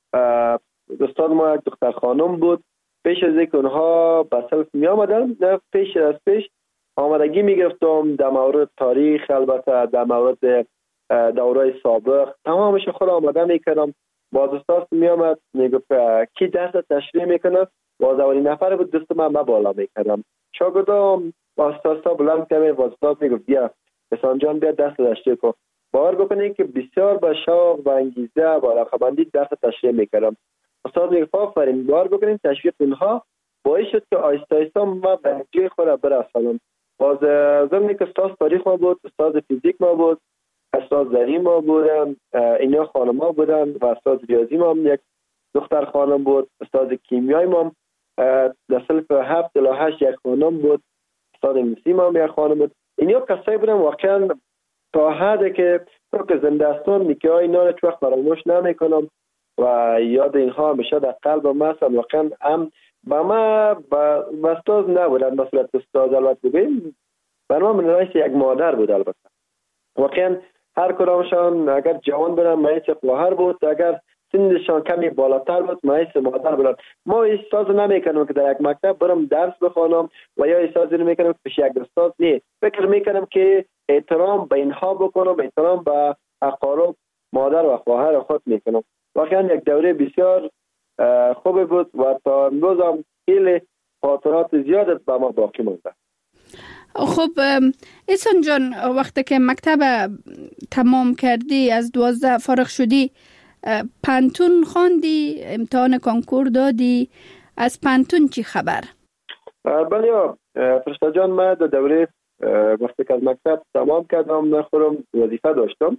استاد ما یک دختر خانم بود. پیش از اینکه اونها به صنف می آمدن، پیش آمادگی می گرفتم در مورد تاریخ، البته در مورد دورای سابق تمامش خود آماده می کردم. باز استاد می آمد می گفت کی درس تشریح می کنه، باز اولین نفر بود دست من بالا می کردم. شاگردام با استاد بلند کردم، باز استاد می گفت بیا احسان جان بیا درس تشریح کن. باور بکنید که بسیار با شوق و انگیزه و علاقه‌مندی درس تشریح می کردم. استاد می گفت آفرین. باور بکنید تشویق اینها باعث شد که آهسته آهسته ما به جای خود برسانم. باز زمانی که استاد تاریخ ما بود، استاد فیزیک ما بود، استاد زری ما بودن، اینا خانم‌ها بودن و استاد ریاضی ما هم یک دختر خانم بود. استاد کیمیای ما در صنف 7 الی 8 یک خانم بود. استاد انگلیسی ما هم یک خانم بود. اینا کسایی بودن واقعا تا حدی که زندستان نیکه های اینا رو هیچ وقت فراموش نمیکنم و یاد اینها همیشه در قلبم هست. واقعا هم با ما با استاد نبودن، مثلا استاد البته بگیم برای ما نوعیت یک مادر بود. البته واقعا هر کدامشان اگر جوان بودن مایه خواهر بود، اگر سنشان کمی بالاتر بود مایه مادر بودن. ما احساس نمیکنم که در یک مکتب برم درس بخوانم و یا احساس نمیکنم که پیش یک استاد نه، فکر میکنم که احترام به اینها بکنم، احترام به اقارب مادر و خواهر خود میکنم. واقعا یک دوره بسیار خوبی بود و تا امروز هم خیلی خاطرات زیاد به ما باقی مونده. خب احسان جان، وقتی که مکتب تمام کردی، از 12 فارغ شدی، پانتون خواندی، امتحان کنکور دادی، از پانتون چی خبر؟ بله فرشته جان، من در دوره وقتی که از مکتب تمام کردم نخورم وظیفه داشتم.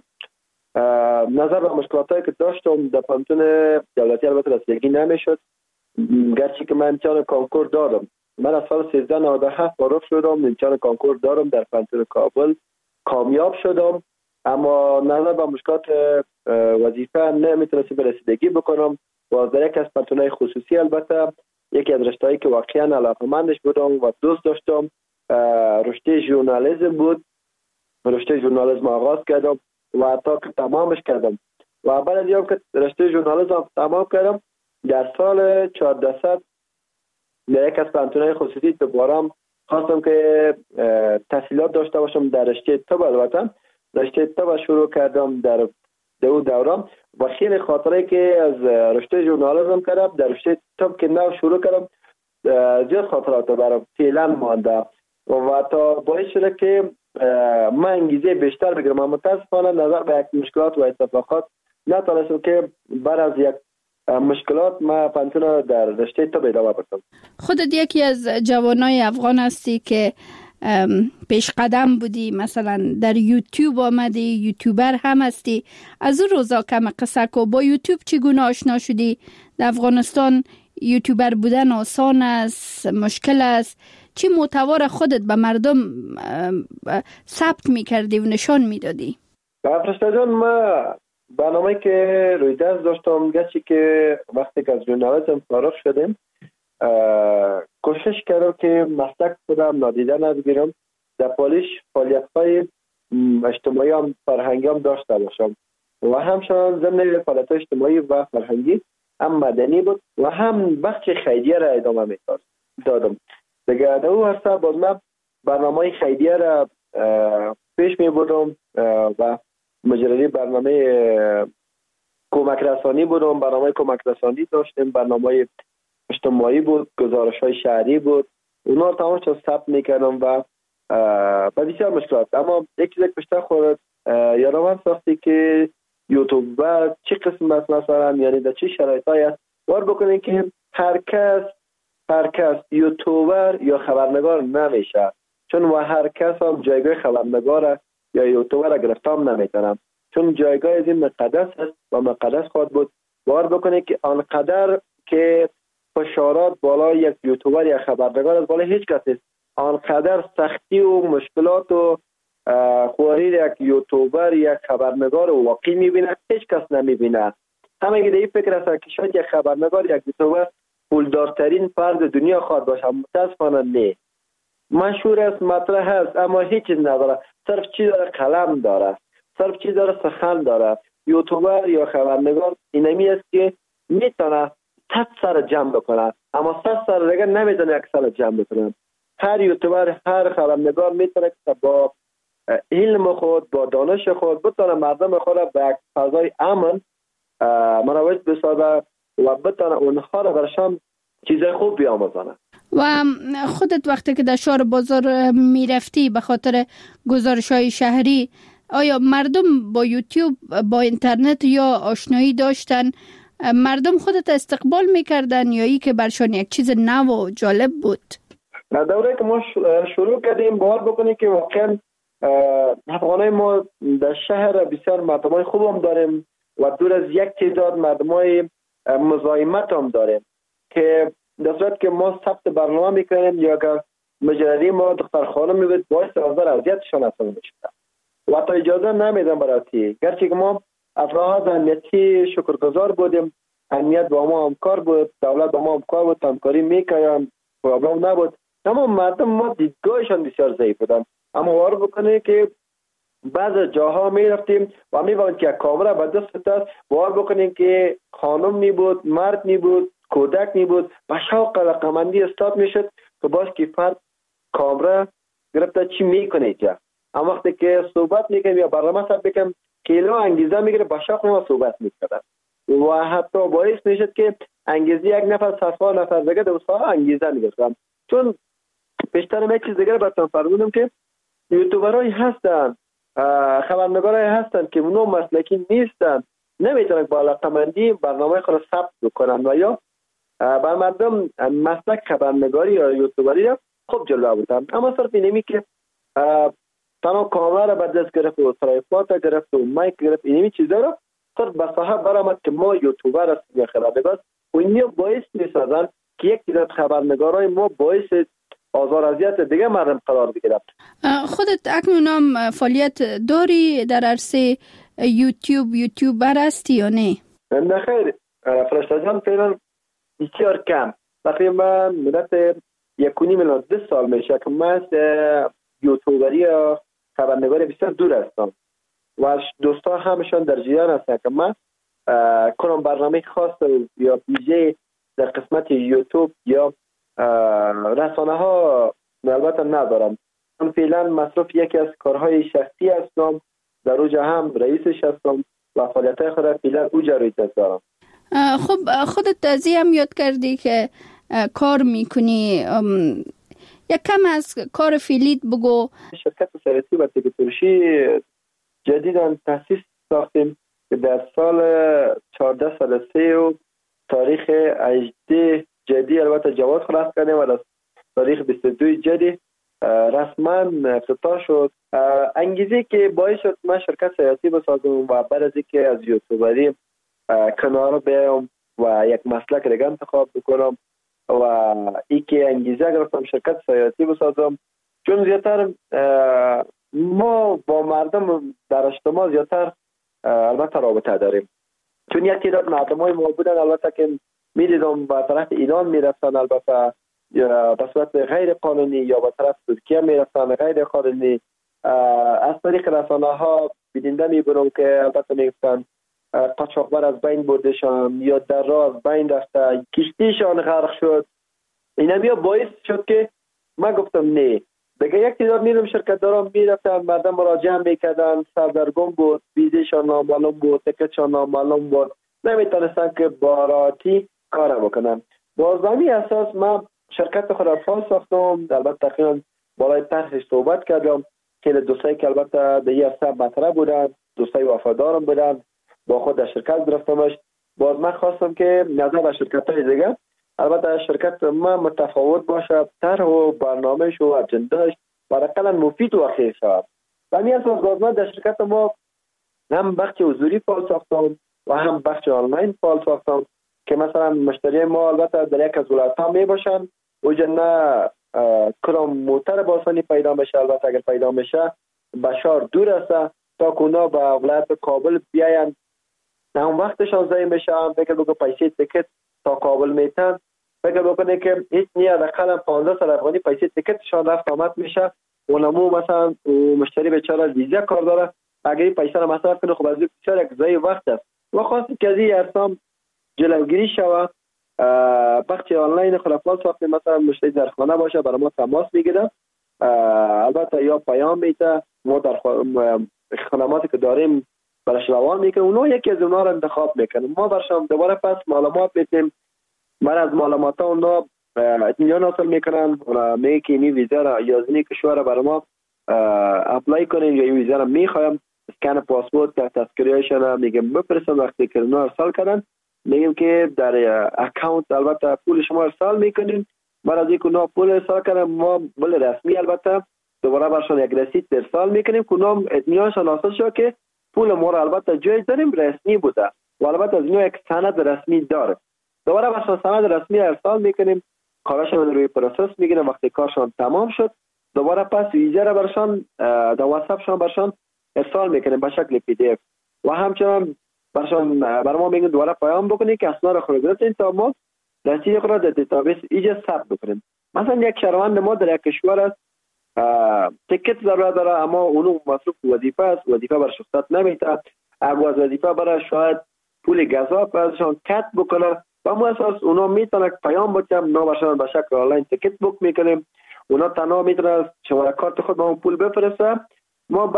نظر به مشکلاتی که داشتم در پانتون دولتی البته رسیدگی نمیشد، گرچه که من امتحان کنکور دادم. من از سال 1397 فارغ شدم، امتحان کنکور دارم در پانتون کابل، کامیاب شدم، اما نظر به مشکلات وظیفه نمیتونستم به رسیدگی بکنم. باز در یک از پانتونهای خصوصی البته یکی از رشته‌هایی که واقعا علاقه‌مندش بودم و دوست داشتم رشته ژورنالیسم بود. رشته ژورنالیسم آغاز کردم و تا که تمامش کردم و بعد از اینکه که رشته ژورنالیسم تمام کردم در سال 1400 در یک از پانتونهای خصوصی دوباره خواستم که تحصیلات داشته باشم در رشته طب. البته رشته طب شروع کردم در دوران و خیلی خاطره که از رشته ژورنالیسم کردم در رشته طب که نو شروع کردم زیاد خاطرات برام فعلا مانده و تا باعث شده که من انگیزه بیشتر بگیرم. اما متاسفانه نظر به یک مشکلات و اتفاقات نتونستم که بعد از یک مشکلات ما پانتون در رشته طب ادامه بدم. خودت یکی از جوانای افغان هستی که پیش قدم بودی، مثلا در یوتیوب آمدی، یوتیوبر هم هستی. از اون روزا کم قصه کو، با یوتیوب چگونه آشنا شدی؟ در افغانستان یوتیوبر بودن آسان است، مشکل است؟ چی محتوا خودت به مردم ثبت میکردی و نشان میدادی؟ فرشته جان، ما برنامه‌ای که روی دست داشتم، گرچه که وقتی که از ژورنالیسم فارغ شدیم کوشش کردم که مسلک خودم نادیده نگیرم، در پالیش فعالیت‌های اجتماعی هم فرهنگی هم داشته باشم و همچنان ضمن فعالیت اجتماعی و فرهنگی هم مدنی بود و هم بخش خیریه را ادامه دادم. دیگه در او عرصه باز من برنامه خیریه را پیش می بردم و مجری برنامه کمک رسانی بودم. برنامه کمک رسانی داشتیم، برنامه اجتماعی بود، گزارش های شهری بود، اونا رو تمامش ثبت میکردم و با بسیار مشکلات. اما یک چیز بیشتر خورد یادم ساختی که یوتیوبر چه قسم است، مثلا یعنی در چه شرایطی است وار بکنین که هر کس یوتیوبر یا خبرنگار نمیشه، چون و هر کس هم جایگاه خبرنگار یا یوتیوبر گرفتام نمیتونم، چون جایگاه از این مقدس است و مقدس خواهد بود. وار بکنین که آنقدر که فشارات بالا یک یوتیوبر یا خبرنگار از بالا هیچ کس نیست، آنقدر سختی و مشکلات و خواری یک یوتیوبر یا خبرنگار واقعی میبینه هیچ کس نمیبینه. همه که این فکر است که شاید یک خبرنگار یک یوتیوبر پولدارترین فرد دنیا خواهد باشه، متاسفانه نه. مشهور است، مطرح است، اما هیچ چیز نداره، صرف چیز داره قلم داره، صرف چیز داره سخن داره. یوتیوبر یا خبرنگار اینمی است که میتونه 100 سر جمع بکنه، اما 100 سر دیگه نمیتونه یک سر جمع بکنه. هر یوتیوبر، هر خبرنگار میتونه که با علم خود، با دانش خود بتونه مردم خود به یک فضای امن مروج بسازه و بتونه اونها را برشان چیزای خوب بیاموزانه. و خودت وقتی که در شهر بازار میرفتی به خاطر گزارش‌های شهری، آیا مردم با یوتیوب، با اینترنت یا آشنایی داشتن؟ مردم خودت استقبال میکردن یا ای که برشان یک چیز نو و جالب بود؟ در دوره که ما شروع کردیم باور بکنیم که واقعا افغانای ما در شهر بسیار مردمای خوب هم داریم و دور از یک تعداد مردمای مزاحمت هم داریم که در صورت که ما ثبت برنامه میکنیم یا اگر مجری ما دختر خانم میبود باعث آزار اذیتشان اصلا میشه و تا اجازه نمیدن براتی. گرچه که ما افراد امنیتی شکرگزار بودیم امنیت با ما همکار بود، دولت با ما همکار بود، همکاری میکردن، پرابلم نبود. اما مردم ما دیدگاهشان بسیار ضعیف بودن. اما وار بکنه که بعض جاها می رفتیم و می باید که کامرا به دست است، وار بکنیم که خانم می بود، مرد می بود، کودک می بود، به شوق رقمندی استاد می شد که باز که فرد کامرا گرفته چی می کنه اینجا. اما وقتی که صحبت می کنیم یا برنامه سر بکنیم کیلو انگیزه می گیره، به شوق ما صحبت می کردن و حتی باعث می شد که انگیزه یک نفر صفا نفر دیگه دوستها انگیزه می گرفتن. چون بیشتر یک چیز دیگه براتون فرمودم که یوتیوبرای هستن، خبرنگارای هستن که اونو مسلکی نیستن، نمیتونن با علاقمندی برنامه خود ثبت بکنن و یا بر مردم مسلک خبرنگاری یا یوتیوبری را خوب جلوه بودن. اما صرف اینمی که تنها کاملا را به دست گرفت و ترایفات گرفت و مایک گرفت، اینمی چیزا را صرف به صاحب برآمد که ما یوتیوبر هستیم یا خبرنگار و اینی باعث میسازن که یک تعداد خبرنگارای ما باعث آزار اذیت دیگه مردم قرار بگیرد. خودت اکنون هم فعالیت داری در عرصه یوتیوبر هستی یا نه؟ نه خیر، فرشته جان فعلا بسیار کم. تقریبا مدت 1.5 سال میشه که من از یوتیوبری یا خبرنگاری بسیار دور هستم و دوستا همشان در جریان هستن که من کنم برنامه خاص یا ویژه در قسمت یوتیوب یا رسانه ها البته ندارم. من فعلا مصروف یکی از کارهای شخصی هستم، در اوجا هم رئیسش هستم و فعالیت‌های خود فعلا اوجا روی دارم. خب خودت از هم یاد کردی که کار میکنی، یک کم از کار فعلیت بگو. شرکت سیاسی و تکنولوژی جدیداً تأسیس ساختیم که در سال 14 سال و تاریخ 18 جدی البته جواز خلاص کردیم و در تاریخ 22 جدی رسما افتتاح شد. انگیزه که باعث شد من شرکت سیاسی بسازم و بعد از اینکه از یوتیوبری کنار بیام و یک مسلک دیگه انتخاب بکنم و اینکه انگیزه گرفتم شرکت سیاسی بسازم، چون زیادتر ما با مردم در اجتماع زیادتر البته رابطه داریم. چون یک تعداد مردمای ما بودن البته که می‌دیدم به طرف ایران میرفتن، البته به صورت غیر قانونی یا به طرف ترکیه میرفتن غیر قانونی. از طریق رسانه ها بیننده میبرم که البته میگفتن قاچاقبر از بین بردشان یا در راه از بین رفته، کشتیشان غرق شد. اینا بیا باعث شد که من گفتم نه دیگه. یک تعداد میرم شرکت دارم میرفتن، مردم مراجعه میکردن، سردرگم بود، ویزشان نامعلوم بود، تکتشان نامعلوم بود، نمیتونستن که باراتی کار بکنن. باز بمی اساس من شرکت خود را فعال ساختم. البته تقریبا بالای طرحش صحبت کردم که دوستایی که البته به یه حساب مطرح بودن، دوستای وفادارم بودن، با خود در شرکت گرفتمش. باز من خواستم که نظر به شرکت‌های دیگه البته شرکت ما متفاوت باشه، طرح و برنامه‌ش و اجنده‌اش برای مفید و خیر شود. و همین اساس باز من در شرکت ما هم بخش حضوری فعال ساختم و هم بخش آنلاین فعال ساختم که مثلا مشتری ما البته در یک از ولایت‌ها می باشن و نه کلام موتر با آسانی پیدا میشه. البته اگر پیدا میشه بشار دور است تا کونا به ولایت کابل بیاین، نه اون وقتشان ضایع میشه. فکر بگو پیسه تیکت تا کابل میتن، فکر بکنه که هیچ نیا دقیقاً 15 سال افغانی پیسه تیکتشان رفت آمد میشه. اونمو مثلا مشتری بیچاره ویزا کار داره، اگه پیسه رو مصرف کنه خب از بسیار یک ضایع وقت است و خاصی که از این ارسام جلوگیری شود. بخش آنلاین خلافات ساختیم، مثلا مشتری در خانه باشه برای ما تماس میگیره، البته یا پیام میده، ما در خدماتی که داریم برش روان میکنه، اونا یکی از اونا رو انتخاب میکنه، ما برشان دوباره پس معلومات میدیم. من از معلومات اونا اطمینان حاصل میکنن و میگه که این ویزا را یا زنی کشور برای ما اپلای کنین یا این ویزا را میخوایم، اسکن پاسپورت در تذکریهشان میگم بفرستن. وقتی که اونا ارسال کردن میگیم که در اکانت البته پول شما ارسال میکنین. بعد از اینکه اونا پول ارسال کردن ما بل رسمی البته دوباره برشان یک رسید ارسال میکنیم که اونا اطمینانشان حاصل شد که پول ما را البته جای داریم رسمی بوده و البته از اینا یک سند رسمی داره. دوباره برشان سند رسمی ارسال میکنیم، کارشان روی پروسس میگیریم. وقتی کارشان تمام شد دوباره پس ویزا را برشان در واتساپ شان برشان ارسال میکنیم به شکل PDF و همچنان برای ما میگن دوباره پیام بکنید که اسناد خود گرفتین تا ما رسید خود را در دیتابیس ایجا ثبت بکنیم. مثلا یک شهروند ما در یک کشور است تیکت ضرورت داره، اما اونو مصروف وظیفه است، وظیفه بر شخصت نمیده، اگه از وظیفه برای شاید پول گزاف ازشان کت بکنه و ما اساس اونا میتونه پیام بکنم نا برشان به شکل آنلاین تیکت بوک میکنیم. اونا تنها میتونه شماره کارت خود با پول بفرسته، ما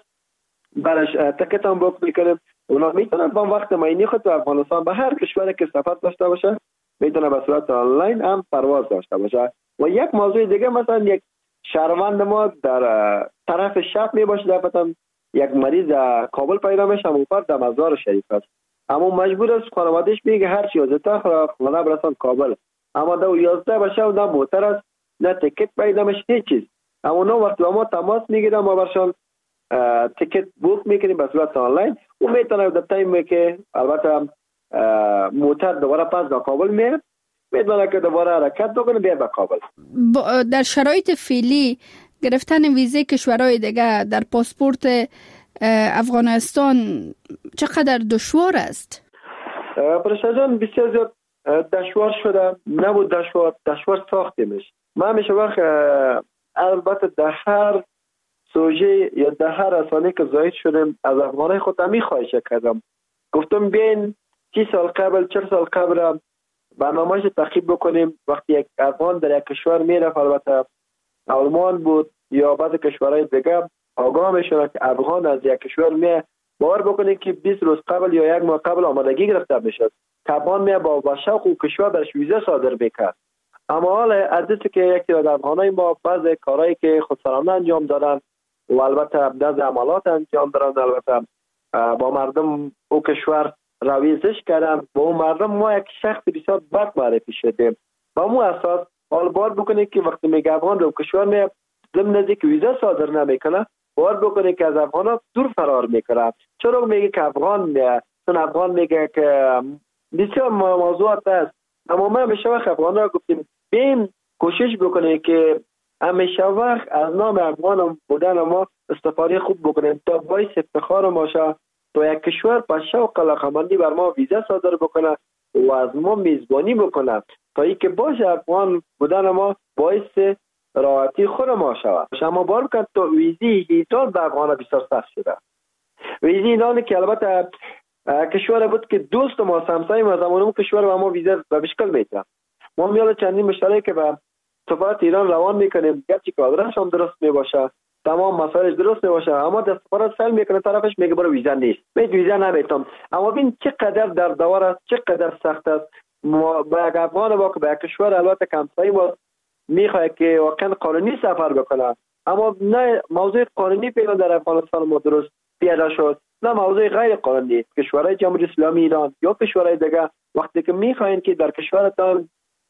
برش تیکت هم بوک میکنیم. اونا میتونن با وقت معینی خود تو افغانستان به هر کشوری که سفر داشته باشه میتونه به صورت آنلاین هم پرواز داشته باشه. و یک موضوع دیگه مثلا یک شهروند ما در طرف شب می باشه دفتر یک مریض کابل پیدا میشه، اون در مزار شریف است، اما مجبور است خانوادهش میگه هر چی یازده خانه برسان کابل، اما دو 11 باشه و نه موتر است نه تیکت پیدا میشه هیچ چیز. اما اونا وقتی ما تماس میگیرن ما برشان تیکت بوک میکنیم به صورت آنلاین و میتونه در تایمی که البته موتر دوباره پس به کابل میره میتونه که دوباره حرکت بکنه بیاد به کابل. در شرایط فعلی گرفتن ویزه کشورهای دیگه در پاسپورت افغانستان چقدر دشوار است؟ پرشا جان بسیار زیاد دشوار شده، نبود دشوار ساخته میشه. ما همیشه وقت البته در هر سوژه یا در هر رسانه که زاید شدیم از افغانای خود همی خواهش کردم، گفتم بین 30 سال قبل 40 سال قبل برنامه‌اش تعقیب بکنیم. وقتی یک افغان در یک کشور میره، البته آلمان بود یا بعض کشورهای دیگه، آگاه میشن که افغان از یک کشور میه، باور بکنید که 20 روز قبل یا یک ماه قبل آمادگی گرفته میشد که افغان میه با شوق و کشور برش ویزا صادر بکرد. اما حالا از اینکه یک تعداد افغانای ما بعض کارهایی که خودسرانه انجام دادن و البته بعض عملات انجام دادن، البته با مردم او کشور رویزش کردن، با اون مردم ما یک شخص بسیار بد معرفی شدیم. با اون اساس حال باور بکنید که وقتی میگه افغان رو کشور میه ضمن نزدیک ویزا صادر نمیکنه، باور بکنید که از افغان دور فرار میکنه. چرا میگه که افغان میه؟ چون افغان میگه که بسیار موضوعات است. اما ما همیشه وقت افغان را گفتیم بیم کوشش بکنید که همیشه وقت از نام افغان بودن ما استفاده خوب بکنیم تا باعث افتخار ما شه، تا یک کشور با شوق علاقه‌مندی بر ما ویزا صادر بکنه و از ما میزبانی بکنه تا اینکه باشه افغان بودن ما باعث راحتی خود ما شود. اما بار کرد تو ویزی ایران به افغان بسیار سخت شده. ویزی ایران که البته کشور بود که دوست ما همسایه ما زمانمون کشور به ما ویزا به مشکل میده. ما میاد چندین مشتری که به سفارت ایران روان میکنیم، گرچه که آدرس هم درست میباشه، تمام مسائلش درست میباشه، اما در سفارت سل میکنه طرفش میگه برو ویزا نیست، میگه ویزا نمیتونم. اما ببین چقدر در دوار است، چقدر سخت است. ما با یک افغان با که به کشور البته همسایه ما میخواد که واقعا قانونی سفر بکنه، اما نه موضوع قانونی پیدا در افغانستان ما درست پیدا شد، نه موضوع غیر قانونی. کشورهای جمهوری اسلامی ایران یا کشورهای دیگه وقتی که میخواین که در کشورتان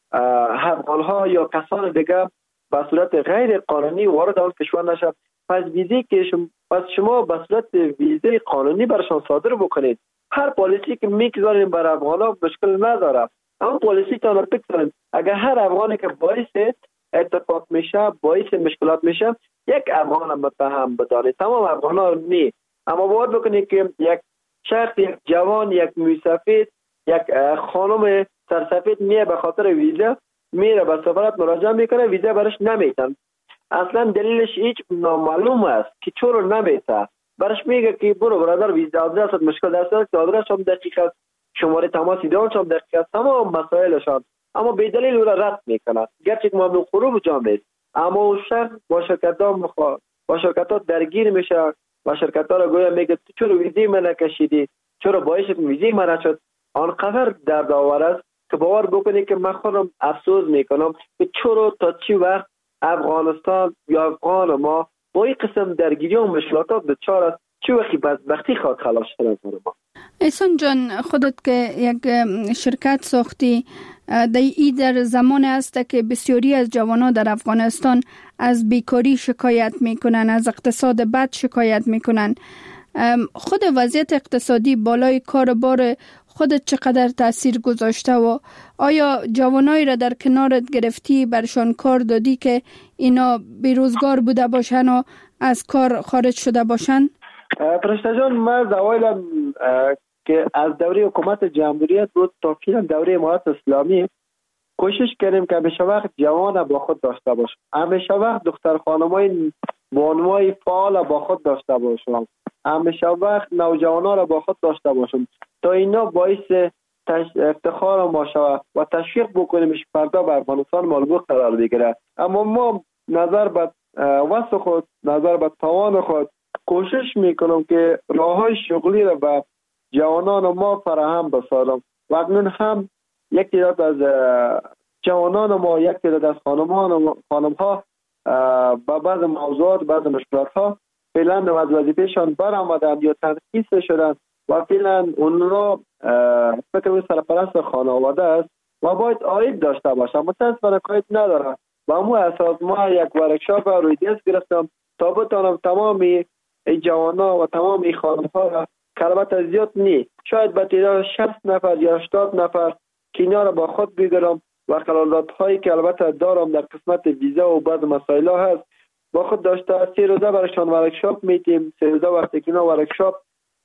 افغان‌ها یا کسان دیگه به صورت غیر قانونی وارد آن کشور نشد، پس ویزی که شما به صورت ویزه قانونی برشان صادر بکنید. هر پالیسی که میگذارین بر افغان‌ها مشکل نداره، اما پالیسی تان رو بگذارین. اگر هر افغانی که باعث اتفاق میشه، باعث مشکلات میشه، یک افغان هم متهم بدانید، تمام افغان‌ها نی. اما باید بکنید که یک شخص، یک جوان، یک موسفید، یک خانم سرسفید میه به خاطر ویزا میره به سفارت مراجعه میکنه، ویزا برش نمیتن. اصلا دلیلش هیچ نامعلوم است که چرا نمیته. برش میگه که برو برادر ویزا آدرست مشکل دست است، آدرس هم دقیق است، شماره تماس ایدانش هم دقیق است، تمام مسائلشان، اما به دلیل او را رد میکنه، گرچه که ممنوع خروج جامعه است. اما اون شخص با شرکت‌ها درگیر میشه و شرکت‌ها را گویا میگه تو چرا ویزی من نکشیدی، چرا باعث ویزی من نشد. آنقدر دردآور است که باور بکنید که من خودم افسوس میکنم که چرا تا چی وقت افغانستان یا افغان ما با این قسم درگیری و مشکلات دچار است، چی وقتی بدبختی خواهد خلاص شد ما. احسان جان، خودت که یک شرکت ساختی، در زمان است که بسیاری از جوانان در افغانستان از بیکاری شکایت میکنن، از اقتصاد بد شکایت میکنن. خود وضعیت اقتصادی بالای کار بار خودت چقدر تأثیر گذاشته و آیا جوانایی را در کنارت گرفتی، برشان کار دادی که اینا بیروزگار بوده باشن و از کار خارج شده باشن؟ پرشتا جان، من اوایل که از دوره حکومت جمهوریت بود تا فعلا دوره امارت اسلامی کوشش کردیم که همیشه وقت جوان با خود داشته باشیم، همیشه وقت دختر خانمای بانوای فعال با خود داشته باشیم، همیشه وقت نوجوانان را با خود داشته باشیم تا اینا باعث افتخار ما شود و تشویق بکنیمش فردا به افغانستان مالبوخ قرار بگیره. اما ما نظر به وسع خود، نظر به توان خود کوشش میکنم که راههای شغلی را به جوانان ما فراهم بسازم و اکنون هم یک تعداد از جوانان ما، یک تعداد از خانم ها با بعض موضوعات، بعض مشکلات ها فعلا از وظیفهشان برآمدند یا تنقیص شدند و فعلا اونها فکر سرپرست خانواده است و باید عاید داشته باشند. متاسفانه عاید ندارند و امو اساس ما یک ورکشاپ روی دست گرفتم تا بتانم تمام این جوانان و تمام این خانم ها را که البته زیاد نی، شاید به تعداد 60 نفر یا 80 نفر که اینا را با خود بگیرم و قرارداد هایی که البته دارم در قسمت ویزا و بعض مسائل ها هست با خود داشته 3 روزه برایشان ورکشاپ میتیم. 3 روزه وقتی که اینا ورکشاپ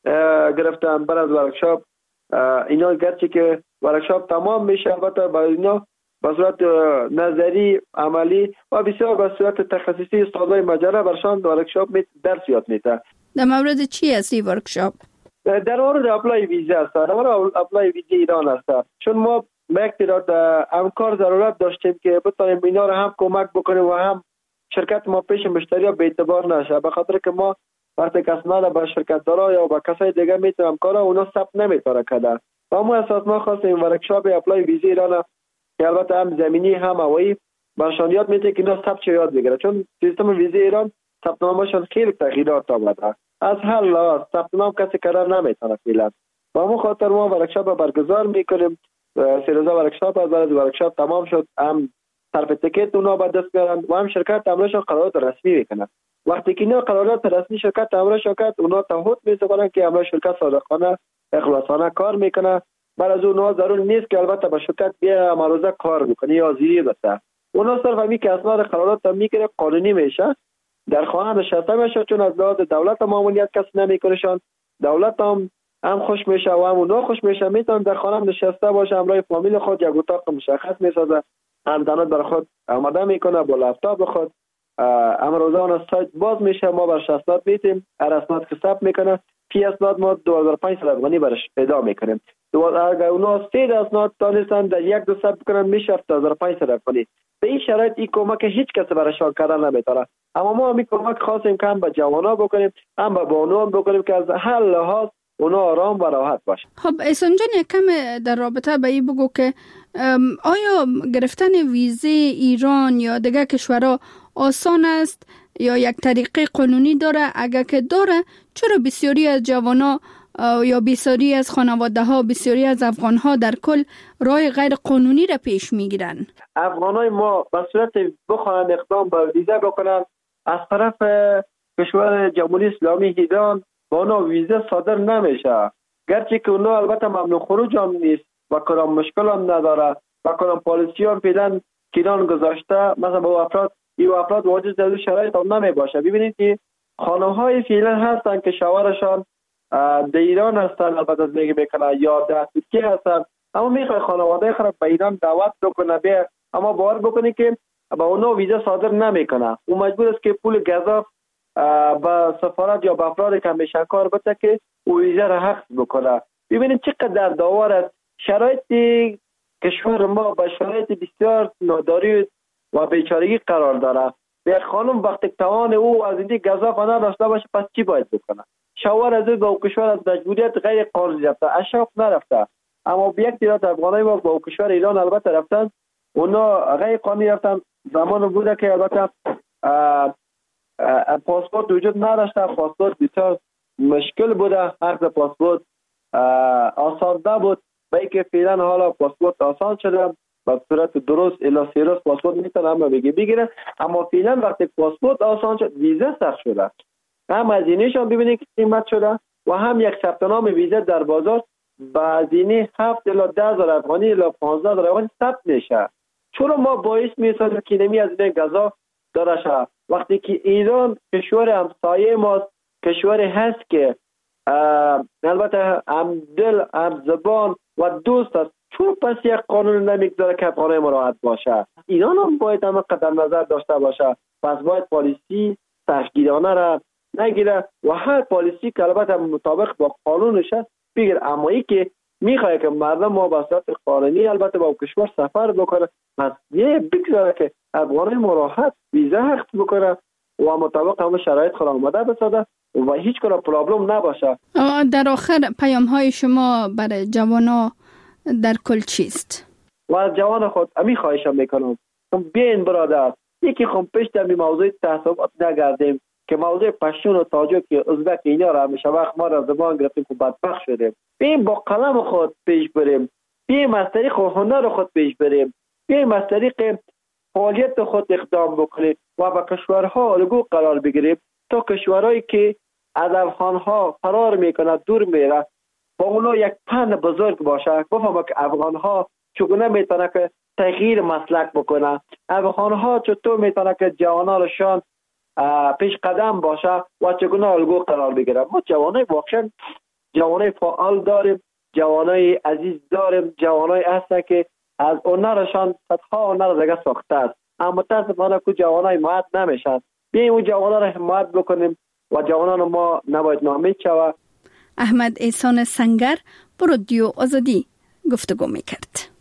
گرفتن، بعد از ورکشاپ اینا گرچه که ورکشاپ تمام میشه البته با اینا به صورت نظری، عملی و بسیار به صورت تخصصی استادای مجله برشان ورکشاپ درس یاد میده. در مورد چی است این ورکشاپ؟ در مورد اپلای ویزا است، در مورد اپلای ویزا ایران است. چون ما به یک تعداد همکار ضرورت داشتیم که بتونیم اینا رو هم کمک بکنیم و هم شرکت ما پیش مشتری به اعتبار نشه، به خاطر که ما وقتی کسنا به شرکت دارا یا با کسای دیگه میتونم کارا اونا ثبت نمیتونه کردن و ما اساس ما خواستیم ورکشاپ اپلای ویزا ایران که البته هم زمینی هم هوایی برشان یاد میده که اینا ثبت یاد بگیره، چون سیستم ویزا ایران ثبت نامشون خیلی تغییرات آورده. از هر لحاظ ثبت نام کسی کردن نمیتونه فعلا و ما خاطر ما ورکشاپ برگزار میکنیم. 3 روزه ورکشاپ از بعد ورکشاپ تمام شد هم صرف تیکت اونا به دست میارن و هم شرکت امرشون قرارداد رسمی میکنن. وقتی که اینا قرارداد رسمی شرکت امرشون کرد اونا تعهد میکنن که امر شرکت صادقانه اخلاصانه کار میکنه. بعد از اونها ضرور نیست که البته به شرکت بیا مروزه کار بکنه یا زیری بسته، اونا صرف همین که اسناد قرارداد تا میگیره قانونی میشه، در خانه نشسته میشه، چون از لحاظ دولت ماموریت کس نمیکنشان، دولت هم خوش میشه و هم اونا خوش میشه، میتونن در خانه نشسته باشه، همراه فامیل خود یک اتاق مشخص میسازه، اینترنت برای خود آماده میکنه با لپتاپ خود، امروزه اون سایت باز میشه، ما برش اسناد میتیم، هر اسناد حساب میکنه، پی اسناد ما 2500 افغانی برش پیدا میکنیم. اگر اونا 3 اسناد دانستن در یک دو ثبت کنن میشه 7500 افغانی. به این شرایط این کمک هیچ کس برشان کردن نمیتونه، اما ما همین کمک خواستیم که هم به جوانا بکنیم هم به بانوان بکنیم که از هر لحاظ اونا آرام و راحت باشه. خب احسان جان یک کم در رابطه به این بگو که آیا گرفتن ویزه ایران یا دیگر کشورها آسان است یا یک طریقه قانونی داره؟ اگر که داره چرا بسیاری از جوانا یا بسیاری از خانواده ها، بسیاری از افغان ها در کل راه غیر قانونی را پیش میگیرن؟ افغان های ما به صورت بخواهند اقدام به ویزه بکنن از طرف کشور جمهوری اسلامی ایران با اونا ویزه صادر نمیشه، گرچه که اونا البته ممنوع خروج هم نیست و کدام مشکل هم نداره و کدام پالیسی هم فعلا ایران گذاشته، مثلا با افراد واجد در شرایط هم نمی باشه. ببینید که خانم های فعلا هستن که شوهرشان در ایران هستن، البته زندگی میکنن یا در ترکیه هستن، اما میخوای خانواده خود به ایران دعوت بکنه بیا، اما باور بکنی که با اونا ویزه صادر نمیکنه، او مجبور است که پول گزاف با سفارت یا با افراد که همیشه کار بده که او ویزه را حفظ بکنه. ببینید چقدر داور است. شرایط کشور ما با شرایط بسیار ناداری و بیچارگی قرار داره. یک خانم وقتی توان او از این گزاف نداشته باشه پس چی باید بکنه؟ شوهر از با کشور از مجبوریت غیر قانونی رفته، اشراف نرفته، اما به یک تعداد افغانای ما با کشور ایران البته رفتن، اونا غیر قانونی رفتن. زمان بوده که البته پاسپورت وجود نداشته، پاسپورت بسیار مشکل بوده، عقد پاسپورت آسان نبود، به اینکه فعلا حالا پاسپورت آسان شده، به صورت درست الی 3 روز پاسپورت میتونه اما بگیره، اما فعلا وقتی پاسپورت آسان شد ویزه سخت شده، هم هزینه‌شان ببینید که قیمت شده و هم یک ثبت نام ویزه در بازار با هزینه 7 الی 10,000 افغانی الی 15,000 افغانی ثبت میشه. چرا ما باعث میسازیم که نمی از این گزا داره شد وقتی که ایران کشور همسایه ماست، کشوری هست که البته هم دل هم زبان و دوست است. چون پس یک قانون نمیگذاره که افغانای مراحت باشه؟ ایران هم باید هم قدم نظر داشته باشه. پس باید پالیسی سختگیرانه را نگیره و هر پالیسی که البته مطابق با قانونش است بگیره. اما ای که میخواه که مردم ما به صورت قانونی البته با کشور سفر بکنه، پس یه بگذاره که افغانای مراحت ویزا حق بکنه و مطابق همه شرایط خود آماده بسازه و هیچ کنه پرابلم نباشه. در آخر پیام های شما برای جوانا در کل چیست؟ و جوان خود امی خواهشم میکنم بیاین برادر، یکی خم پیش در موضوع تعصبات نگردیم که موضوع پشتون و تاجیک و ازبک اینا را همیشه وقت ما را زبان گرفتیم که بدبخت شدیم. بیاین با قلم خود پیش بریم، بیاین از طریق هنر خود پیش بریم، بیاین از طریق فعالیت خود اقدام بکنیم و با کشورها الگو قرار بگیریم تا کشورهایی که از افغانها فرار میکنه دور میره با اونا یک پند بزرگ باشه، بفهمه که افغانها چگونه میتونه که تغییر مسلک بکنه، افغانها چطور میتونه که جوانانشان پیش قدم باشه و چگونه الگو قرار بگیره. ما جوانای واقعا جوانای فعال داریم، جوانای عزیز داریم، جوانای هستن که از هنرشان صدها هنر دیگه ساخته است، اما متاسفانه که جوانای حمایت نمیشن. بیایم اون جوانا را حمایت بکنیم و جوانان ما نباید ناامید شود. احمد احسان سنگر با رادیو آزادی گفتگو میکرد.